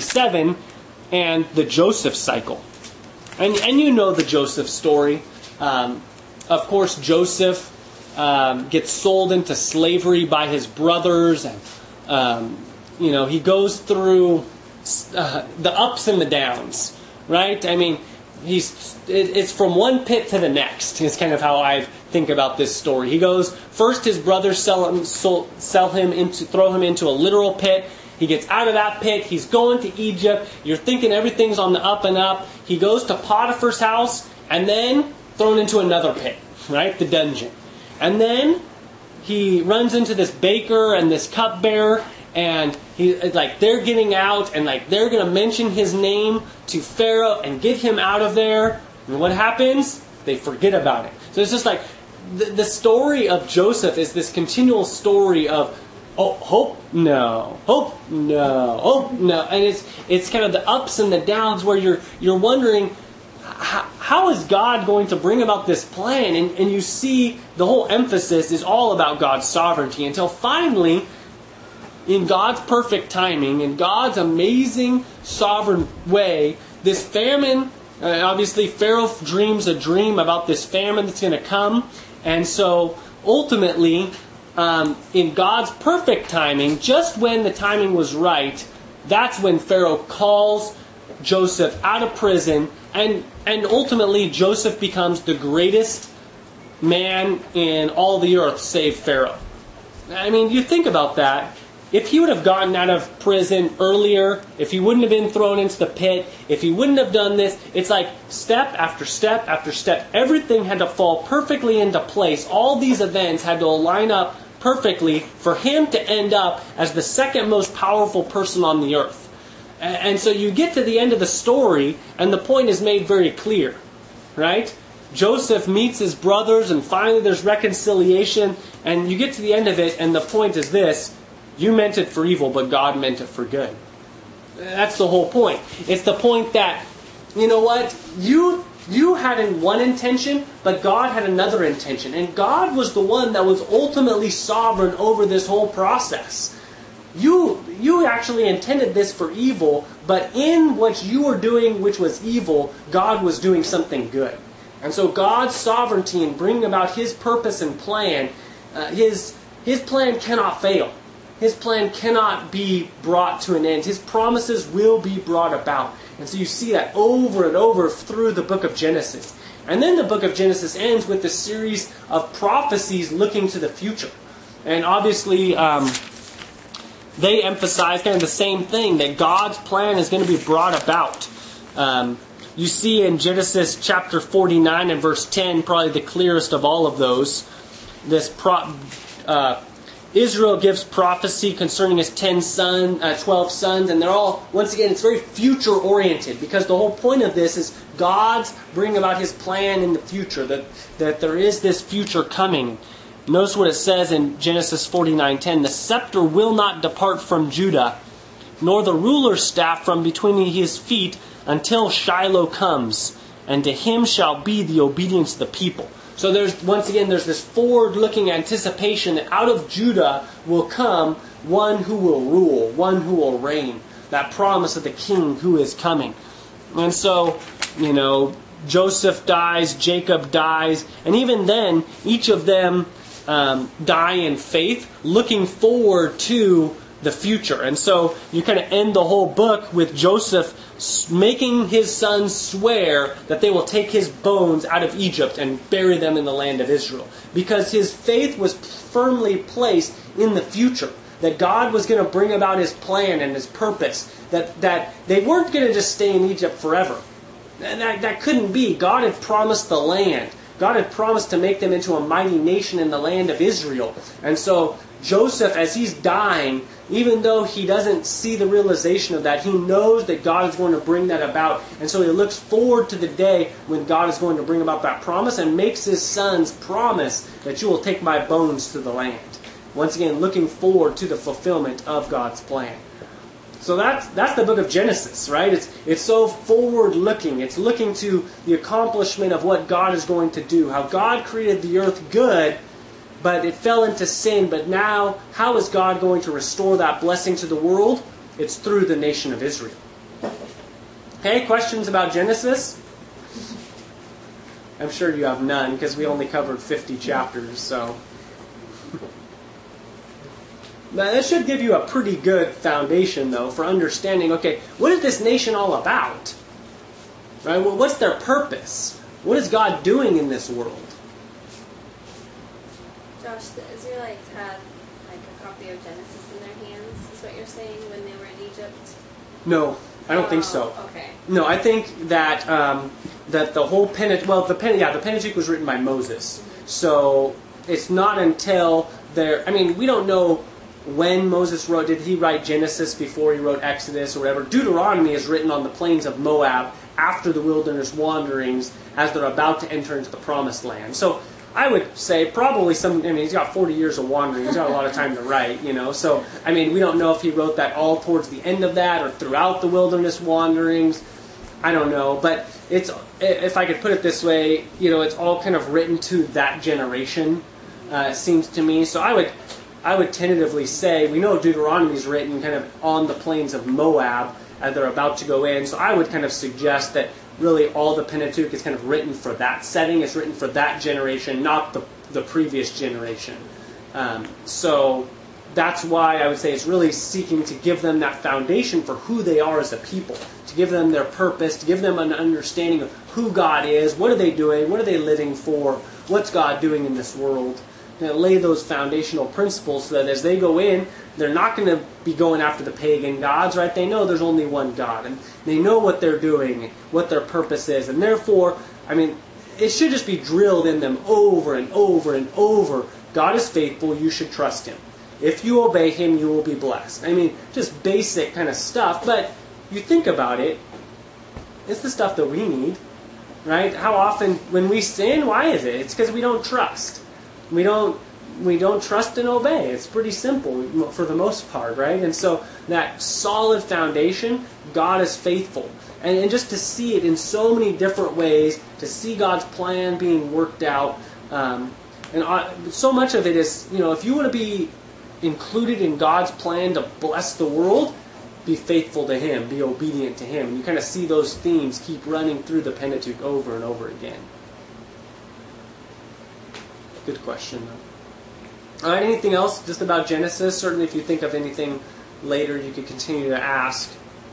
37 and the Joseph cycle. And you know the Joseph story. Of course, Joseph gets sold into slavery by his brothers. And, he goes through the ups and the downs, right? I mean... It's from one pit to the next is kind of how I think about this story. He goes, first his brothers throw him into a literal pit. He gets out of that pit. He's going to Egypt. You're thinking everything's on the up and up. He goes to Potiphar's house and then thrown into another pit, right? The dungeon. And then he runs into this baker and this cupbearer, and they're getting out, and they're going to mention his name to Pharaoh and get him out of there. And what happens? They forget about it. So it's just like the story of Joseph is this continual story of hope, no, hope, no, hope, no, and it's kind of the ups and the downs where you're wondering how is God going to bring about this plan, and you see the whole emphasis is all about God's sovereignty until finally, in God's perfect timing, in God's amazing sovereign way, this famine, obviously Pharaoh dreams a dream about this famine that's going to come. And so ultimately, in God's perfect timing, just when the timing was right, that's when Pharaoh calls Joseph out of prison. And ultimately, Joseph becomes the greatest man in all the earth save Pharaoh. I mean, you think about that. If he would have gotten out of prison earlier, if he wouldn't have been thrown into the pit, if he wouldn't have done this, it's like step after step after step. Everything had to fall perfectly into place. All these events had to line up perfectly for him to end up as the second most powerful person on the earth. And so you get to the end of the story, and the point is made very clear, right? Joseph meets his brothers, and finally there's reconciliation, and you get to the end of it, and the point is this: you meant it for evil, but God meant it for good. That's the whole point. It's the point that, you know what, you had one intention, but God had another intention. And God was the one that was ultimately sovereign over this whole process. You actually intended this for evil, but in what you were doing, which was evil, God was doing something good. And so God's sovereignty in bringing about His purpose and plan, His plan cannot fail. His plan cannot be brought to an end. His promises will be brought about. And so you see that over and over through the book of Genesis. And then the book of Genesis ends with a series of prophecies looking to the future. And obviously, they emphasize kind of the same thing, that God's plan is going to be brought about. You see in Genesis chapter 49 and verse 10, probably the clearest of all of those, this Israel gives prophecy concerning his 12 sons, and they're all, once again, it's very future-oriented, because the whole point of this is God's bringing about His plan in the future, that there is this future coming. Notice what it says in Genesis 49:10, "The scepter will not depart from Judah, nor the ruler's staff from between his feet, until Shiloh comes, and to him shall be the obedience of the people." So there's this forward-looking anticipation that out of Judah will come one who will rule, one who will reign. That promise of the king who is coming. And so, Joseph dies, Jacob dies, and even then, each of them die in faith, looking forward to the future. And so you kind of end the whole book with Joseph making his sons swear that they will take his bones out of Egypt and bury them in the land of Israel. Because his faith was firmly placed in the future. That God was going to bring about His plan and His purpose. That they weren't going to just stay in Egypt forever. And that couldn't be. God had promised the land. God had promised to make them into a mighty nation in the land of Israel. And so Joseph, as he's dying, even though he doesn't see the realization of that, he knows that God is going to bring that about. And so he looks forward to the day when God is going to bring about that promise and makes his sons promise that you will take my bones to the land. Once again, looking forward to the fulfillment of God's plan. So that's the book of Genesis, right? It's so forward-looking. It's looking to the accomplishment of what God is going to do. How God created the earth good, but it fell into sin. But now, how is God going to restore that blessing to the world? It's through the nation of Israel. Okay, questions about Genesis? I'm sure you have none, because we only covered 50 chapters, so... Now, that should give you a pretty good foundation, though, for understanding, okay, what is this nation all about? Right? Well, what's their purpose? What is God doing in this world? Josh, the Israelites had a copy of Genesis in their hands, is what you're saying, when they were in Egypt? No, I don't think so. Okay. No, I think that that the whole Pentateuch, the Pentateuch was written by Moses. So it's not until we don't know when Moses wrote. Did he write Genesis before he wrote Exodus or whatever? Deuteronomy is written on the plains of Moab after the wilderness wanderings, as they're about to enter into the promised land. So I would say probably he's got 40 years of wandering. He's got a lot of time to write, So, we don't know if he wrote that all towards the end of that or throughout the wilderness wanderings. I don't know. But if I could put it this way, it's all kind of written to that generation, it seems to me. So I would tentatively say, we know Deuteronomy is written kind of on the plains of Moab as they're about to go in. So I would kind of suggest that really all the Pentateuch is kind of written for that setting. It's written for that generation, not the previous generation. So that's why I would say it's really seeking to give them that foundation for who they are as a people, to give them their purpose, to give them an understanding of who God is, what are they doing, what are they living for, what's God doing in this world. Lay those foundational principles so that as they go in, they're not going to be going after the pagan gods, right? They know there's only one God, and they know what they're doing, what their purpose is, and therefore, it should just be drilled in them over and over and over. God is faithful, you should trust Him. If you obey Him, you will be blessed. Just basic kind of stuff, but you think about it, it's the stuff that we need, right? How often when we sin, why is it? It's because we don't trust. We don't trust and obey. It's pretty simple for the most part, right? And so that solid foundation, God is faithful. And just to see it in so many different ways, to see God's plan being worked out, so much of it is, if you want to be included in God's plan to bless the world, be faithful to Him, be obedient to Him. And you kind of see those themes keep running through the Pentateuch over and over again. Good question, though. All right, anything else just about Genesis? Certainly if you think of anything later, you could continue to ask.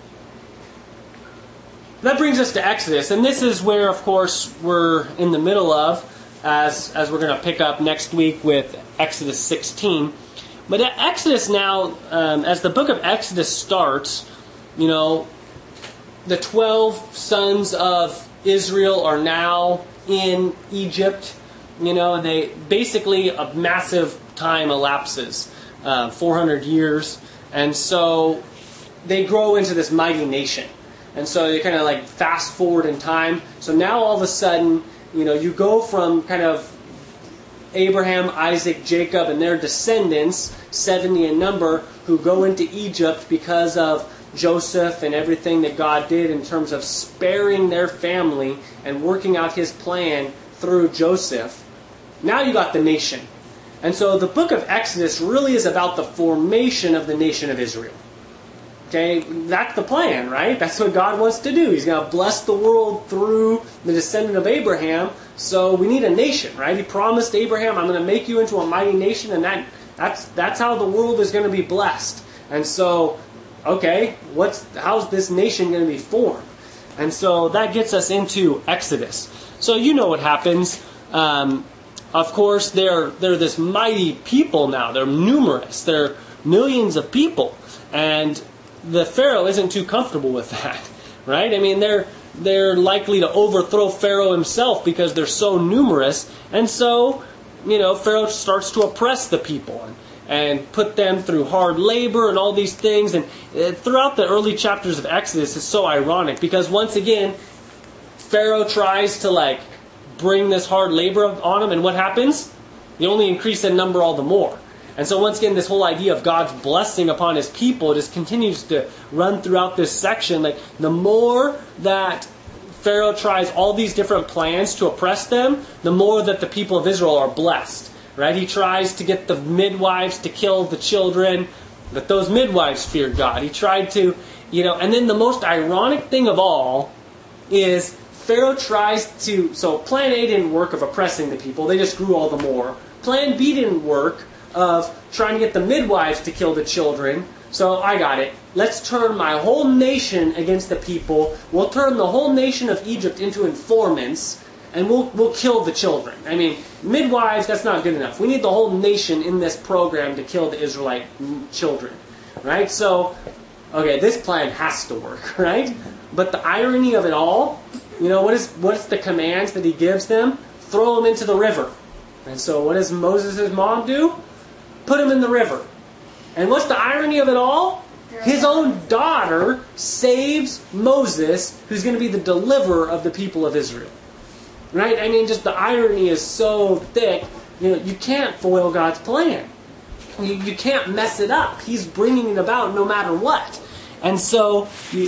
That brings us to Exodus, and this is where, of course, we're in the middle of, as we're going to pick up next week with Exodus 16. But at Exodus now, as the book of Exodus starts, the 12 sons of Israel are now in Egypt. They basically, a massive time elapses, 400 years, and so they grow into this mighty nation. And so you kind of like fast forward in time. So now all of a sudden, you go from kind of Abraham, Isaac, Jacob, and their descendants, 70 in number, who go into Egypt because of Joseph and everything that God did in terms of sparing their family and working out His plan through Joseph. Now you got the nation. And so the book of Exodus really is about the formation of the nation of Israel. Okay, that's the plan, right? That's what God wants to do. He's going to bless the world through the descendant of Abraham. So we need a nation, right? He promised Abraham, I'm going to make you into a mighty nation, and that's how the world is going to be blessed. And so, okay, how's this nation going to be formed? And so that gets us into Exodus. So you know what happens. Of course, they're this mighty people now. They're numerous. They're millions of people. And the Pharaoh isn't too comfortable with that, right? They're likely to overthrow Pharaoh himself because they're so numerous. And so, Pharaoh starts to oppress the people and put them through hard labor and all these things. And throughout the early chapters of Exodus, it's so ironic because once again, Pharaoh tries to bring this hard labor on them, and what happens? You only increase in number all the more. And so once again, this whole idea of God's blessing upon His people just continues to run throughout this section. The more that Pharaoh tries all these different plans to oppress them, the more that the people of Israel are blessed. Right? He tries to get the midwives to kill the children, but those midwives feared God. He tried to, and then the most ironic thing of all is Pharaoh tries to, so plan A didn't work of oppressing the people, they just grew all the more. Plan B didn't work of trying to get the midwives to kill the children. So I got it. Let's turn my whole nation against the people. We'll turn the whole nation of Egypt into informants, and we'll kill the children. Midwives, that's not good enough. We need the whole nation in this program to kill the Israelite children. Right? So, okay, this plan has to work, right? But the irony of it all, what's the commands that He gives them? Throw them into the river. And so what does Moses' mom do? Put him in the river. And what's the irony of it all? His own daughter saves Moses, who's going to be the deliverer of the people of Israel. Right? Just the irony is so thick. You can't foil God's plan. You can't mess it up. He's bringing it about no matter what. And so,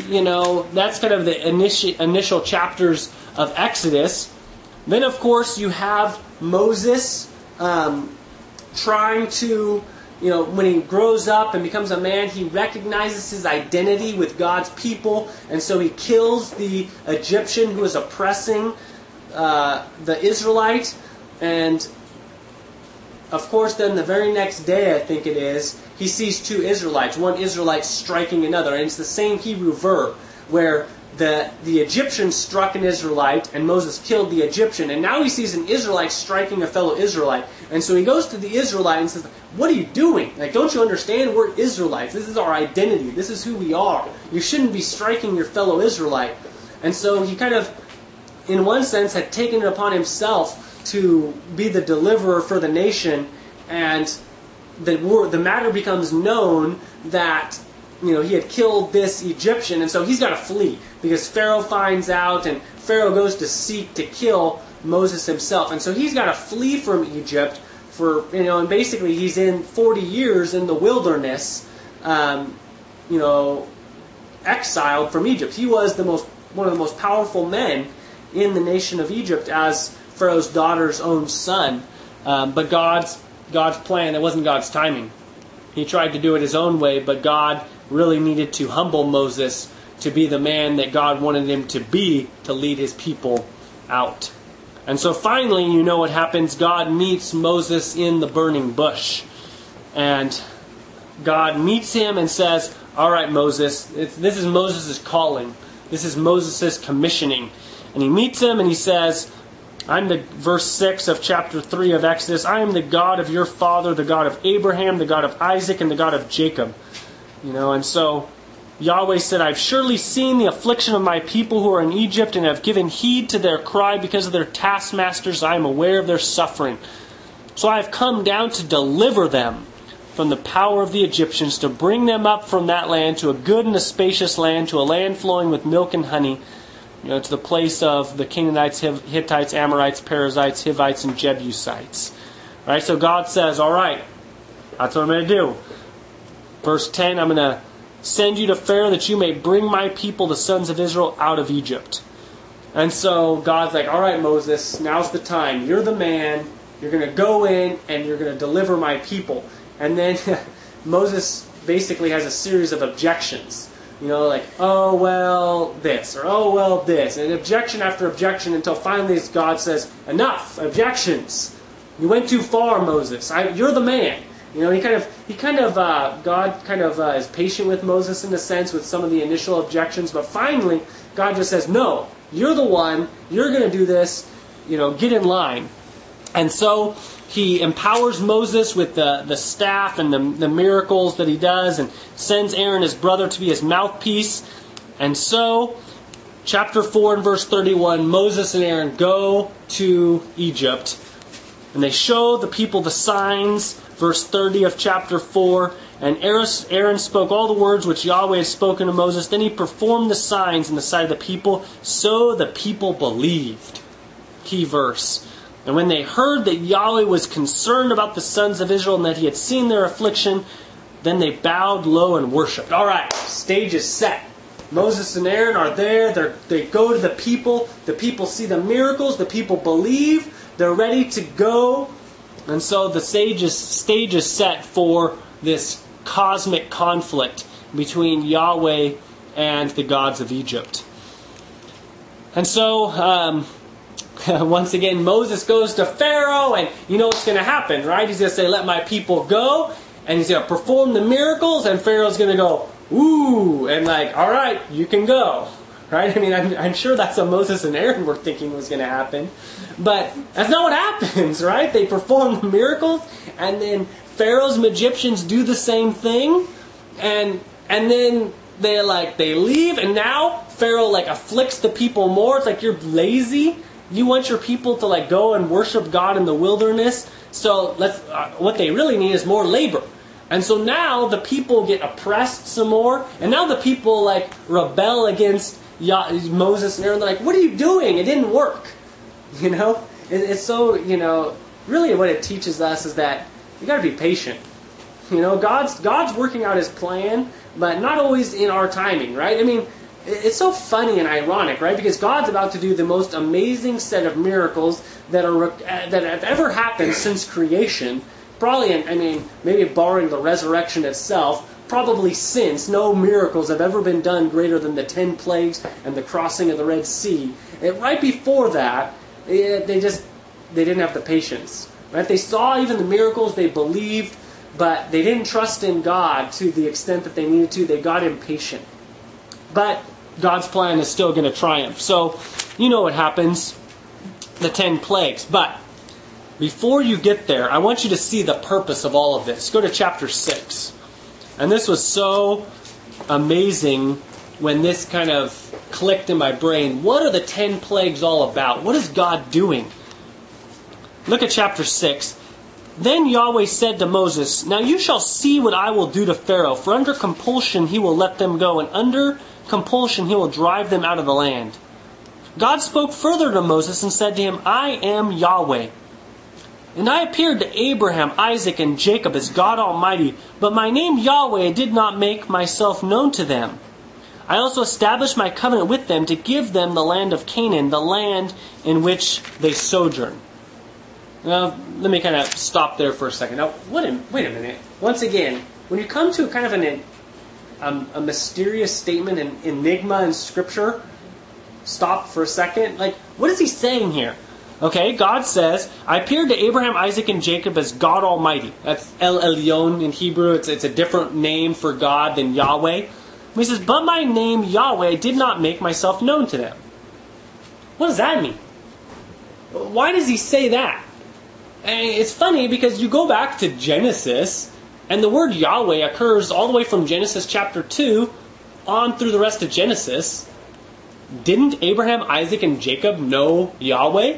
that's kind of the initial chapters of Exodus. Then, of course, you have Moses trying to, when he grows up and becomes a man, he recognizes his identity with God's people. And so he kills the Egyptian who is oppressing the Israelite. And, of course, then the very next day, I think it is, he sees two Israelites, one Israelite striking another. And it's the same Hebrew verb where the Egyptian struck an Israelite, and Moses killed the Egyptian, and now he sees an Israelite striking a fellow Israelite. And so he goes to the Israelite and says, what are you doing? Like, don't you understand? We're Israelites. This is our identity. This is who we are. You shouldn't be striking your fellow Israelite. And so he kind of, in one sense, had taken it upon himself to be the deliverer for the nation, and the matter becomes known that he had killed this Egyptian, and so he's got to flee because Pharaoh finds out, and Pharaoh goes to seek to kill Moses himself, and so he's got to flee from Egypt for and basically he's in 40 years in the wilderness, exiled from Egypt. He was one of the most powerful men in the nation of Egypt as Pharaoh's daughter's own son, but God's plan, that wasn't God's timing. He tried to do it his own way, but God really needed to humble Moses to be the man that God wanted him to be to lead his people out. And so finally, what happens? God meets Moses in the burning bush. And God meets him and says, all right, Moses, this is Moses' calling. This is Moses' commissioning. And he meets him and he says, verse 6 of chapter 3 of Exodus, I am the God of your father, the God of Abraham, the God of Isaac, and the God of Jacob. And so Yahweh said, I've surely seen the affliction of my people who are in Egypt and have given heed to their cry because of their taskmasters. I am aware of their suffering. So I have come down to deliver them from the power of the Egyptians, to bring them up from that land to a good and a spacious land, to a land flowing with milk and honey, to the place of the Canaanites, Hittites, Amorites, Perizzites, Hivites, and Jebusites. Right? So God says, all right, that's what I'm going to do. Verse 10, I'm going to send you to Pharaoh that you may bring my people, the sons of Israel, out of Egypt. And so God's like, all right, Moses, now's the time. You're the man. You're going to go in and you're going to deliver my people. And then Moses basically has a series of objections. Oh, well, this, or oh, well, this. And objection after objection until finally God says, enough, objections. You went too far, Moses. You're the man. God kind of is patient with Moses in a sense with some of the initial objections, but finally God just says, no, you're the one, you're going to do this, get in line. And so he empowers Moses with the staff and the miracles that he does, and sends Aaron, his brother, to be his mouthpiece. And so, chapter 4 and verse 31, Moses and Aaron go to Egypt, and they show the people the signs. Verse 30 of chapter 4, and Aaron spoke all the words which Yahweh had spoken to Moses. Then he performed the signs in the sight of the people, so the people believed. Key verse. And when they heard that Yahweh was concerned about the sons of Israel and that he had seen their affliction, then they bowed low and worshipped. All right, stage is set. Moses and Aaron are there. They go to the people. The people see the miracles. The people believe. They're ready to go. And so the stage is set for this cosmic conflict between Yahweh and the gods of Egypt. And so, once again, Moses goes to Pharaoh, and you know what's going to happen, right? He's going to say, let my people go, and he's going to perform the miracles, and Pharaoh's going to go, ooh, and all right, you can go. Right? I mean, I'm sure that's what Moses and Aaron were thinking was going to happen. But that's not what happens, right? They perform the miracles, and then Pharaoh's Egyptians do the same thing, and then they leave, and now Pharaoh afflicts the people more. It's like, you're lazy. You want your people to go and worship God in the wilderness. So what they really need is more labor. And so now the people get oppressed some more, and now the people rebel against Moses and Aaron. They're like, what are you doing? It didn't work. It's so, really what it teaches us is that you got to be patient. God's working out his plan, but not always in our timing, right? I mean, it's so funny and ironic, right? Because God's about to do the most amazing set of miracles that have ever happened since creation. Probably, maybe barring the resurrection itself, probably since no miracles have ever been done greater than the 10 plagues and the crossing of the Red Sea. And right before that, they didn't have the patience. Right? They saw even the miracles, they believed, but they didn't trust in God to the extent that they needed to. They got impatient. But God's plan is still going to triumph. So, you know what happens. The 10 plagues. But before you get there, I want you to see the purpose of all of this. Go to chapter 6. And this was so amazing when this kind of clicked in my brain. What are the 10 plagues all about? What is God doing? Look at chapter 6. Then Yahweh said to Moses, "Now you shall see what I will do to Pharaoh, for under compulsion he will let them go, and under compulsion he will drive them out of the land." God spoke further to Moses and said to him, "I am Yahweh. And I appeared to Abraham, Isaac, and Jacob as God Almighty, but my name Yahweh did not make myself known to them. I also established my covenant with them to give them the land of Canaan, the land in which they sojourn." Now, let me kind of stop there for a second. Now, wait a minute. Once again, when you come to kind of a mysterious statement, an enigma in Scripture, stop for a second. Like, what is he saying here? Okay, God says, "I appeared to Abraham, Isaac, and Jacob as God Almighty." That's El Elyon in Hebrew. It's a different name for God than Yahweh. And he says, "But my name Yahweh did not make myself known to them." What does that mean? Why does he say that? And it's funny because you go back to Genesis, and the word Yahweh occurs all the way from Genesis chapter 2 on through the rest of Genesis. Didn't Abraham, Isaac, and Jacob know Yahweh?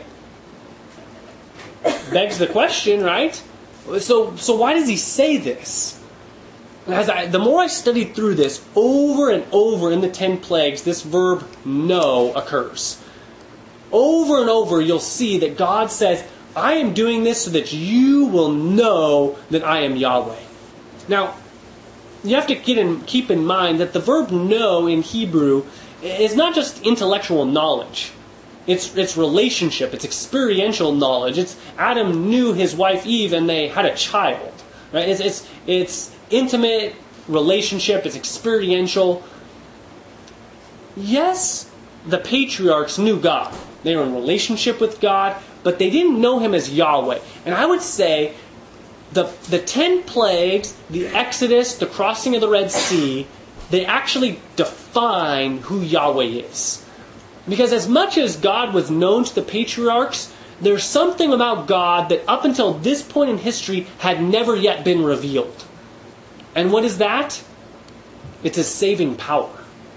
Begs the question, right? So why does he say this? The more I studied through this, over and over in the 10 plagues, this verb know occurs. Over and over you'll see that God says, "I am doing this so that you will know that I am Yahweh." Now, you have to keep in mind that the verb know in Hebrew is not just intellectual knowledge. It's relationship. It's experiential knowledge. It's Adam knew his wife Eve and they had a child. Right? It's intimate relationship. It's experiential. Yes, the patriarchs knew God. They were in relationship with God, but they didn't know Him as Yahweh. And I would say the 10 plagues, the Exodus, the crossing of the Red Sea, they actually define who Yahweh is. Because as much as God was known to the patriarchs, there's something about God that up until this point in history had never yet been revealed. And what is that? It's His saving power.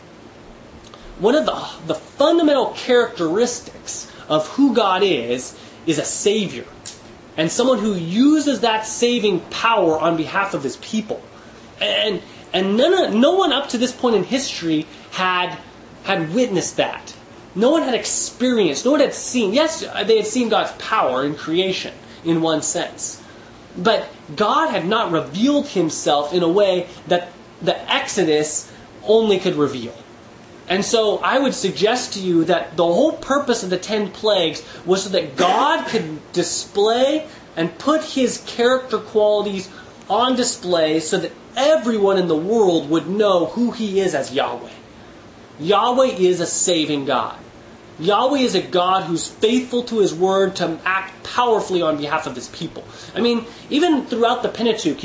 One of the fundamental characteristics of who God is a Savior. And someone who uses that saving power on behalf of His people. And no one up to this point in history had witnessed that. No one had experienced, no one had seen. Yes, they had seen God's power in creation, in one sense. But God had not revealed Himself in a way that the Exodus only could reveal. And so I would suggest to you that the whole purpose of the 10 plagues was so that God could display and put His character qualities on display so that everyone in the world would know who He is as Yahweh. Yahweh is a saving God. Yahweh is a God who's faithful to His word to act powerfully on behalf of His people. I mean, even throughout the Pentateuch,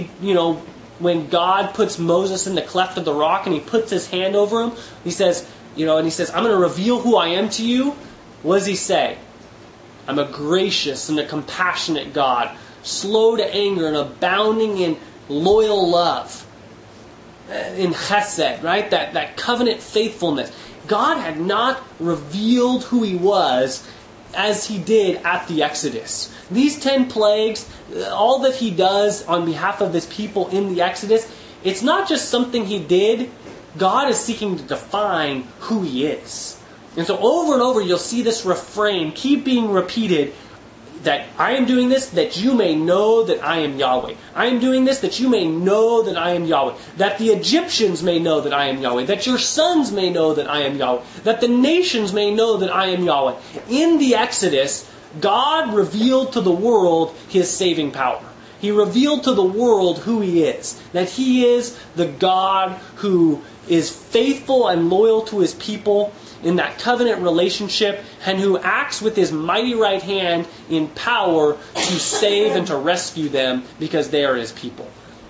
when God puts Moses in the cleft of the rock and He puts His hand over him, He says, I'm going to reveal who I am to you. What does He say? I'm a gracious and a compassionate God, slow to anger and abounding in loyal love, in chesed, right? That covenant faithfulness. God had not revealed who He was as He did at the Exodus. These 10 plagues, all that He does on behalf of His people in the Exodus, it's not just something He did. God is seeking to define who He is. And so over and over you'll see this refrain keep being repeated, that I am doing this that you may know that I am Yahweh. I am doing this that you may know that I am Yahweh. That the Egyptians may know that I am Yahweh. That your sons may know that I am Yahweh. That the nations may know that I am Yahweh. In the Exodus, God revealed to the world His saving power. He revealed to the world who He is. That He is the God who is faithful and loyal to His people in that covenant relationship, and who acts with His mighty right hand in power to save and to rescue them because they are His people.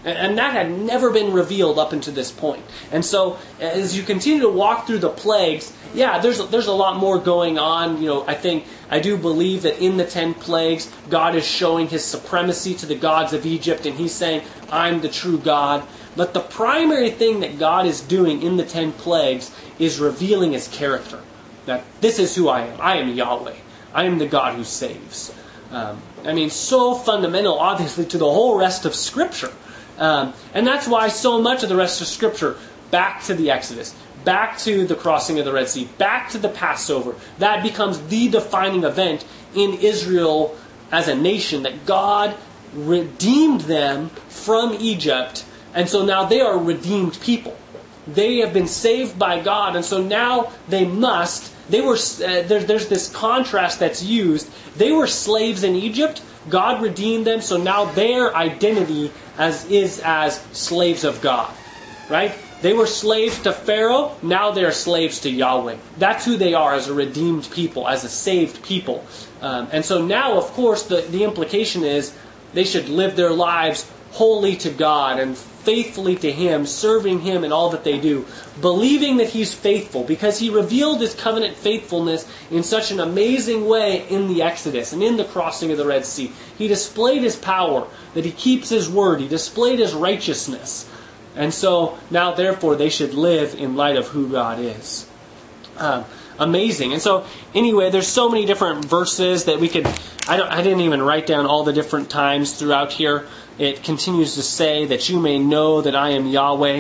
And that had never been revealed up until this point. And so, as you continue to walk through the plagues, yeah, there's a lot more going on. I do believe that in the 10 plagues, God is showing His supremacy to the gods of Egypt, and He's saying, I'm the true God. But the primary thing that God is doing in the 10 plagues is revealing His character. That this is who I am. I am Yahweh. I am the God who saves. So fundamental, obviously, to the whole rest of Scripture. And that's why so much of the rest of Scripture, back to the Exodus, back to the crossing of the Red Sea, back to the Passover, that becomes the defining event in Israel as a nation, that God redeemed them from Egypt, and so now they are redeemed people. They have been saved by God, and so now there's this contrast that's used. They were slaves in Egypt. God redeemed them, so now their identity is as slaves of God. Right? They were slaves to Pharaoh, now they are slaves to Yahweh. That's who they are as a redeemed people, as a saved people. And so now, of course, the implication is they should live their lives wholly to God and faithfully to Him, serving Him in all that they do, believing that He's faithful, because He revealed His covenant faithfulness in such an amazing way in the Exodus and in the crossing of the Red Sea. He displayed His power, that He keeps His word. He displayed His righteousness. And so now, therefore, they should live in light of who God is. Amazing. And so, anyway, there's so many different verses that we could... I didn't even write down all the different times throughout here. It continues to say that you may know that I am Yahweh.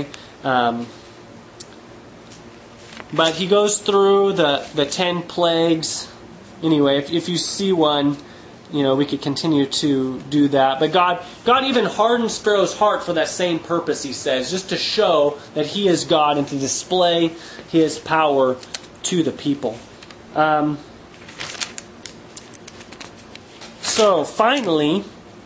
But he goes through the 10 plagues. Anyway, if you see one, we could continue to do that. But God even hardens Pharaoh's heart for that same purpose, he says, just to show that He is God and to display His power to the people. So finally,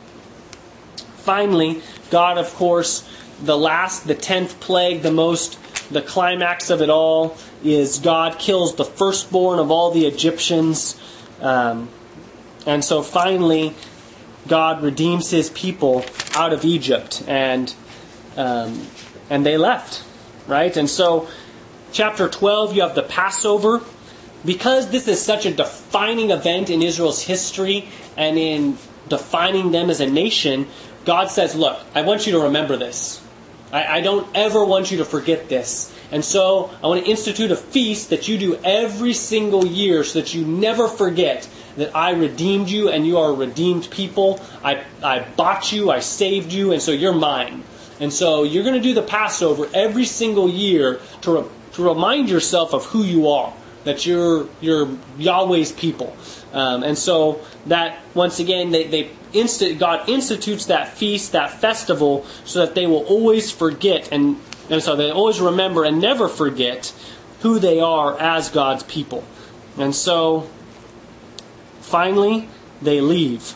God, of course, the 10th plague, the climax of it all is God kills the firstborn of all the Egyptians. And so finally, God redeems His people out of Egypt, and they left, right? And so, chapter 12, you have the Passover. Because this is such a defining event in Israel's history and in defining them as a nation, God says, look, I want you to remember this. I don't ever want you to forget this. And so I want to institute a feast that you do every single year so that you never forget that I redeemed you and you are a redeemed people. I bought you, I saved you, and so you're mine. And so you're going to do the Passover every single year to remind yourself of who you are, that you're Yahweh's people. And so that, once again, God institutes that feast, that festival, so that they will always forget, and so they always remember and never forget who they are as God's people. And so, finally, they leave.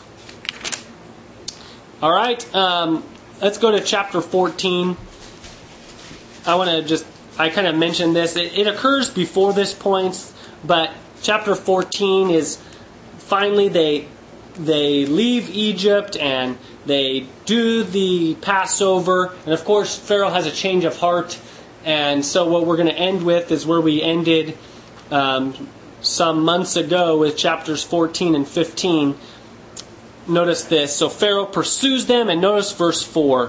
All right, let's go to chapter 14. I kind of mentioned this. It occurs before this point, but chapter 14 is finally they leave Egypt and they do the Passover. And of course, Pharaoh has a change of heart. And so what we're going to end with is where we ended some months ago with chapters 14 and 15. Notice this. So Pharaoh pursues them, and notice verse 4.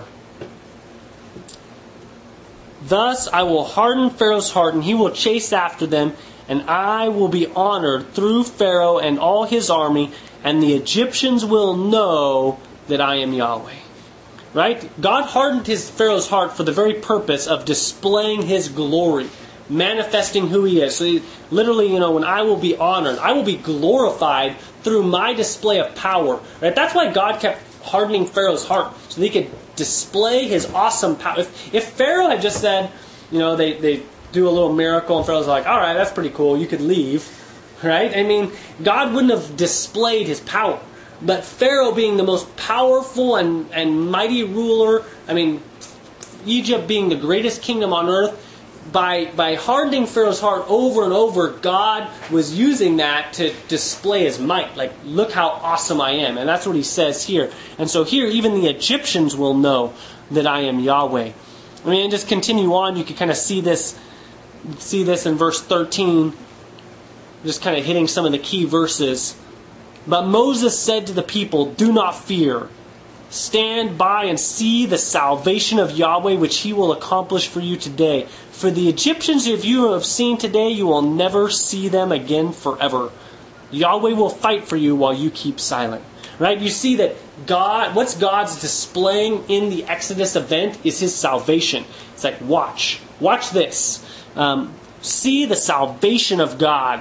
Thus I will harden Pharaoh's heart, and he will chase after them, and I will be honored through Pharaoh and all his army, and the Egyptians will know that I am Yahweh. Right? God hardened Pharaoh's heart for the very purpose of displaying His glory, manifesting who He is. So literally, when I will be honored, I will be glorified through my display of power. Right? That's why God kept hardening Pharaoh's heart, so that He could display His awesome power. If Pharaoh had just said, they do a little miracle, and Pharaoh's like, all right, that's pretty cool, you could leave. Right? God wouldn't have displayed His power. But Pharaoh, being the most powerful and mighty ruler, Egypt being the greatest kingdom on earth, by hardening Pharaoh's heart over and over, God was using that to display his might. Like, look how awesome I am. And that's what he says here. And so here, even the Egyptians will know that I am Yahweh. I mean, and just continue on, you can kind of see this in verse 13, just kind of hitting some of the key verses. But Moses said to the people, "Do not fear. Stand by and see the salvation of Yahweh, which he will accomplish for you today. For the Egyptians whom you have seen today, you will never see them again forever. Yahweh will fight for you while you keep silent." Right? You see that what's God's displaying in the Exodus event is his salvation. It's like, watch this. See the salvation of God.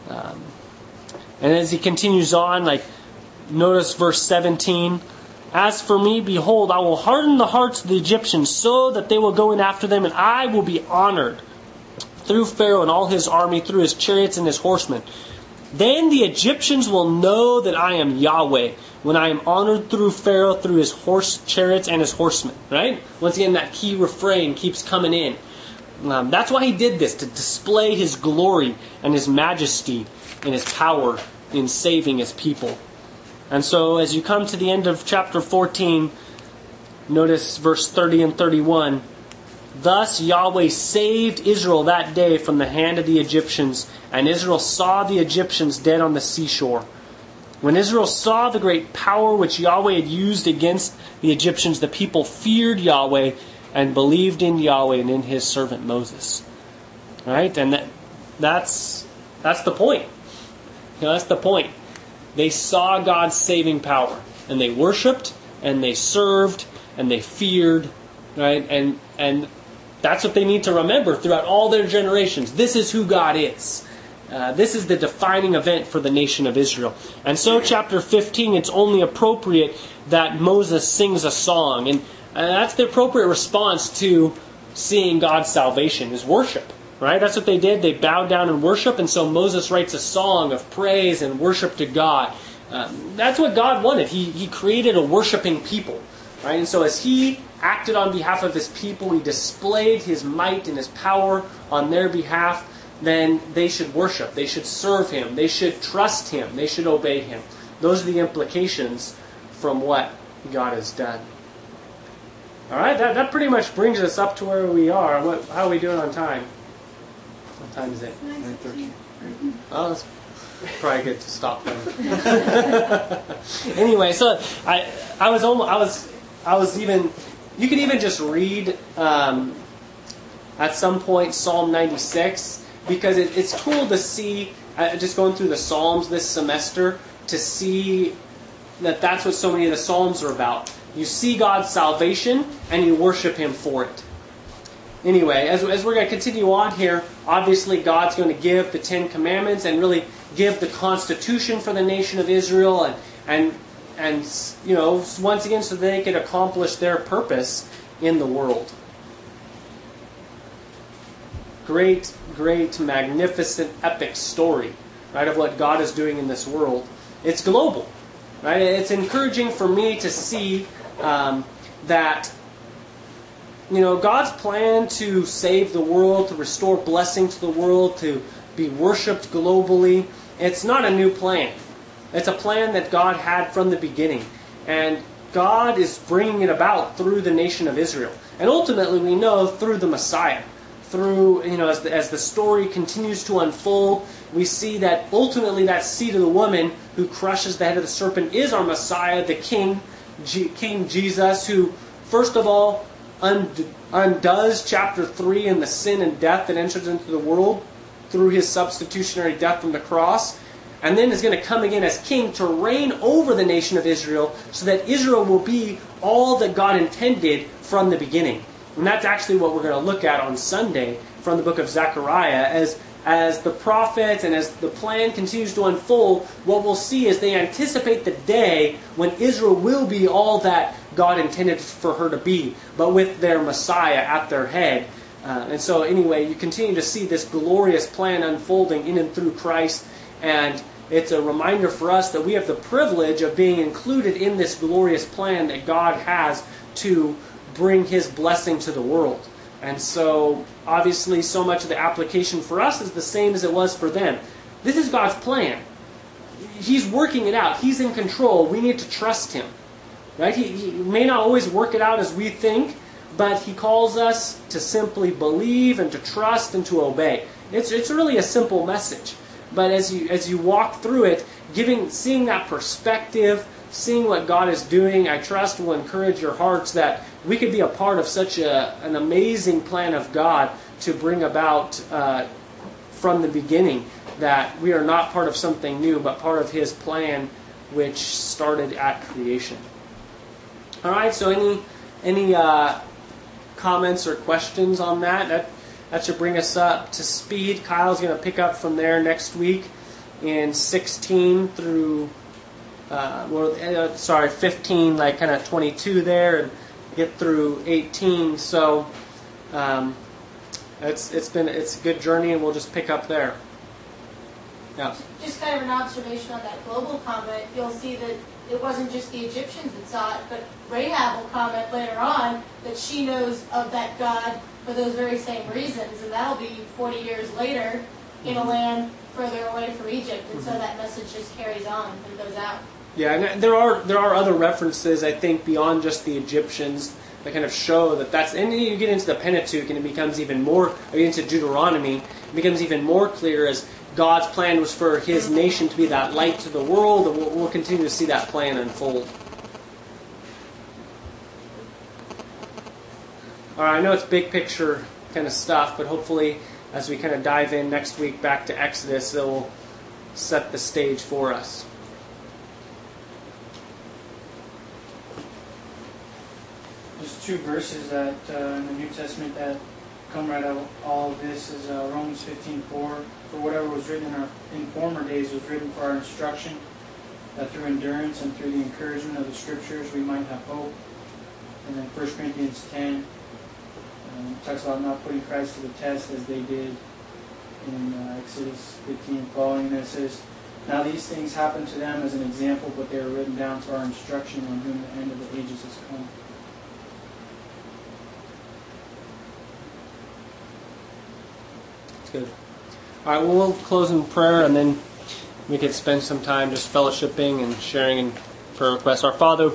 And as he continues on, like, notice verse 17. "As for me, behold, I will harden the hearts of the Egyptians so that they will go in after them, and I will be honored through Pharaoh and all his army, through his chariots and his horsemen. Then the Egyptians will know that I am Yahweh, when I am honored through Pharaoh, through his chariots and his horsemen." Right? Once again, that key refrain keeps coming in. That's why he did this, to display his glory and his majesty and his power in saving his people. And so as you come to the end of chapter 14, notice verse 30 and 31. "Thus Yahweh saved Israel that day from the hand of the Egyptians, and Israel saw the Egyptians dead on the seashore. When Israel saw the great power which Yahweh had used against the Egyptians, the people feared Yahweh and believed in Yahweh and in his servant Moses." Right? And that's the point. That's the point. They saw God's saving power, and they worshipped, and they served, and they feared, right? And that's what they need to remember throughout all their generations. This is who God is. This is the defining event for the nation of Israel. And so chapter 15, it's only appropriate that Moses sings a song. And that's the appropriate response to seeing God's salvation, is worship. Right? That's what they did. They bowed down and worship, and so Moses writes a song of praise and worship to God. That's what God wanted. He created a worshiping people. Right? And so as he acted on behalf of his people, he displayed his might and his power on their behalf, then they should worship. They should serve him. They should trust him. They should obey him. Those are the implications from what God has done. All right? That pretty much brings us up to where we are. How are we doing on time? What time is it? 9:13. Oh, that's probably good to stop then. Anyway, so I was even. You could even just read at some point Psalm 96, because it's cool to see. Just going through the Psalms this semester to see that that's what so many of the Psalms are about. You see God's salvation and you worship him for it. Anyway, as we're going to continue on here, obviously God's going to give the 10 Commandments and really give the constitution for the nation of Israel and you know, once again, so they could accomplish their purpose in the world. Great, magnificent, epic story, right, of what God is doing in this world. It's global, right? It's encouraging for me to see that, you know, God's plan to save the world, to restore blessing to the world, to be worshipped globally, it's not a new plan. It's a plan that God had from the beginning. And God is bringing it about through the nation of Israel. And ultimately, we know through the Messiah. Through, you know, as the story continues to unfold, we see that ultimately that seed of the woman who crushes the head of the serpent is our Messiah, the King Jesus, who, first of all, undoes chapter 3 and the sin and death that enters into the world through his substitutionary death on the cross, and then is going to come again as king to reign over the nation of Israel so that Israel will be all that God intended from the beginning. And that's actually what we're going to look at on Sunday from the book of Zechariah. As the prophets and as the plan continues to unfold, what we'll see is they anticipate the day when Israel will be all that God intended for her to be, but with their Messiah at their head. And so anyway, you continue to see this glorious plan unfolding in and through Christ, and it's a reminder for us that we have the privilege of being included in this glorious plan that God has to bring his blessing to the world. And so, obviously, so much of the application for us is the same as it was for them. This is God's plan. He's working it out. He's in control. We need to trust Him. Right? He may not always work it out as we think, but He calls us to simply believe and to trust and to obey. It's really a simple message. But as you walk through it, seeing that perspective, seeing what God is doing, I trust will encourage your hearts that we could be a part of such an amazing plan of God to bring about from the beginning, that we are not part of something new, but part of His plan which started at creation. All right, so any comments or questions on that? That should bring us up to speed. Kyle's going to pick up from there next week in 16 through 15, like kind of 22 there, and get through 18. So it's a good journey, and we'll just pick up there. Yeah. Just kind of an observation on that global comment, you'll see that it wasn't just the Egyptians that saw it, but Rahab will comment later on that she knows of that God for those very same reasons, and that'll be 40 years later in a land further away from Egypt, and so that message just carries on and goes out. Yeah, and there are other references, I think, beyond just the Egyptians that kind of show that's, and you get into the Pentateuch and it becomes even more, or you get into Deuteronomy, it becomes even more clear as God's plan was for His nation to be that light to the world, and we'll continue to see that plan unfold. All right, I know it's big picture kind of stuff, but hopefully as we kind of dive in next week back to Exodus, it will set the stage for us. There's two verses that in the New Testament that come right out of all of this is Romans 15:4. For whatever was written in former days was written for our instruction, that through endurance and through the encouragement of the Scriptures we might have hope. And then 1 Corinthians 10 talks about not putting Christ to the test as they did in Exodus 15 following this. Says, now these things happened to them as an example, but they are written down to our instruction, on whom the end of the ages has come. Good. All right, well, we'll close in prayer, and then we could spend some time just fellowshipping and sharing in prayer requests. Our Father,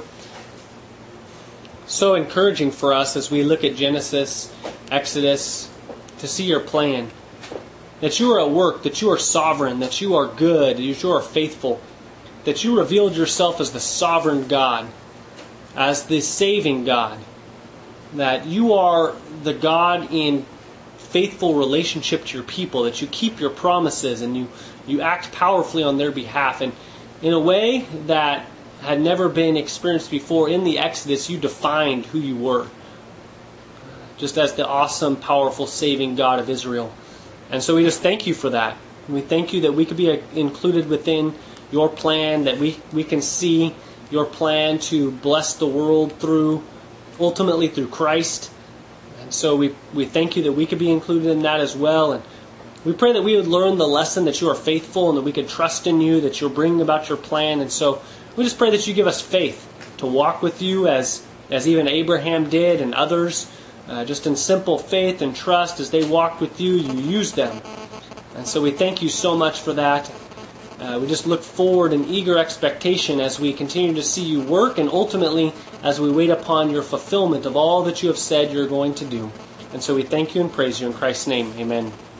so encouraging for us as we look at Genesis, Exodus, to see your plan. That you are at work, that you are sovereign, that you are good, that you are faithful, that you revealed yourself as the sovereign God, as the saving God, that you are the God in faithful relationship to your people, that you keep your promises and you act powerfully on their behalf. And in a way that had never been experienced before, in the Exodus, you defined who you were, just as the awesome, powerful, saving God of Israel. And so we just thank you for that. We thank you that we could be included within your plan, that we can see your plan to bless the world ultimately through Christ. And so we thank you that we could be included in that as well. And we pray that we would learn the lesson that you are faithful and that we could trust in you, that you're bringing about your plan. And so we just pray that you give us faith to walk with you as even Abraham did and others, just in simple faith and trust. As they walked with you, you used them. And so we thank you so much for that. We just look forward in eager expectation as we continue to see you work, and ultimately as we wait upon your fulfillment of all that you have said you're going to do. And so we thank you and praise you in Christ's name. Amen.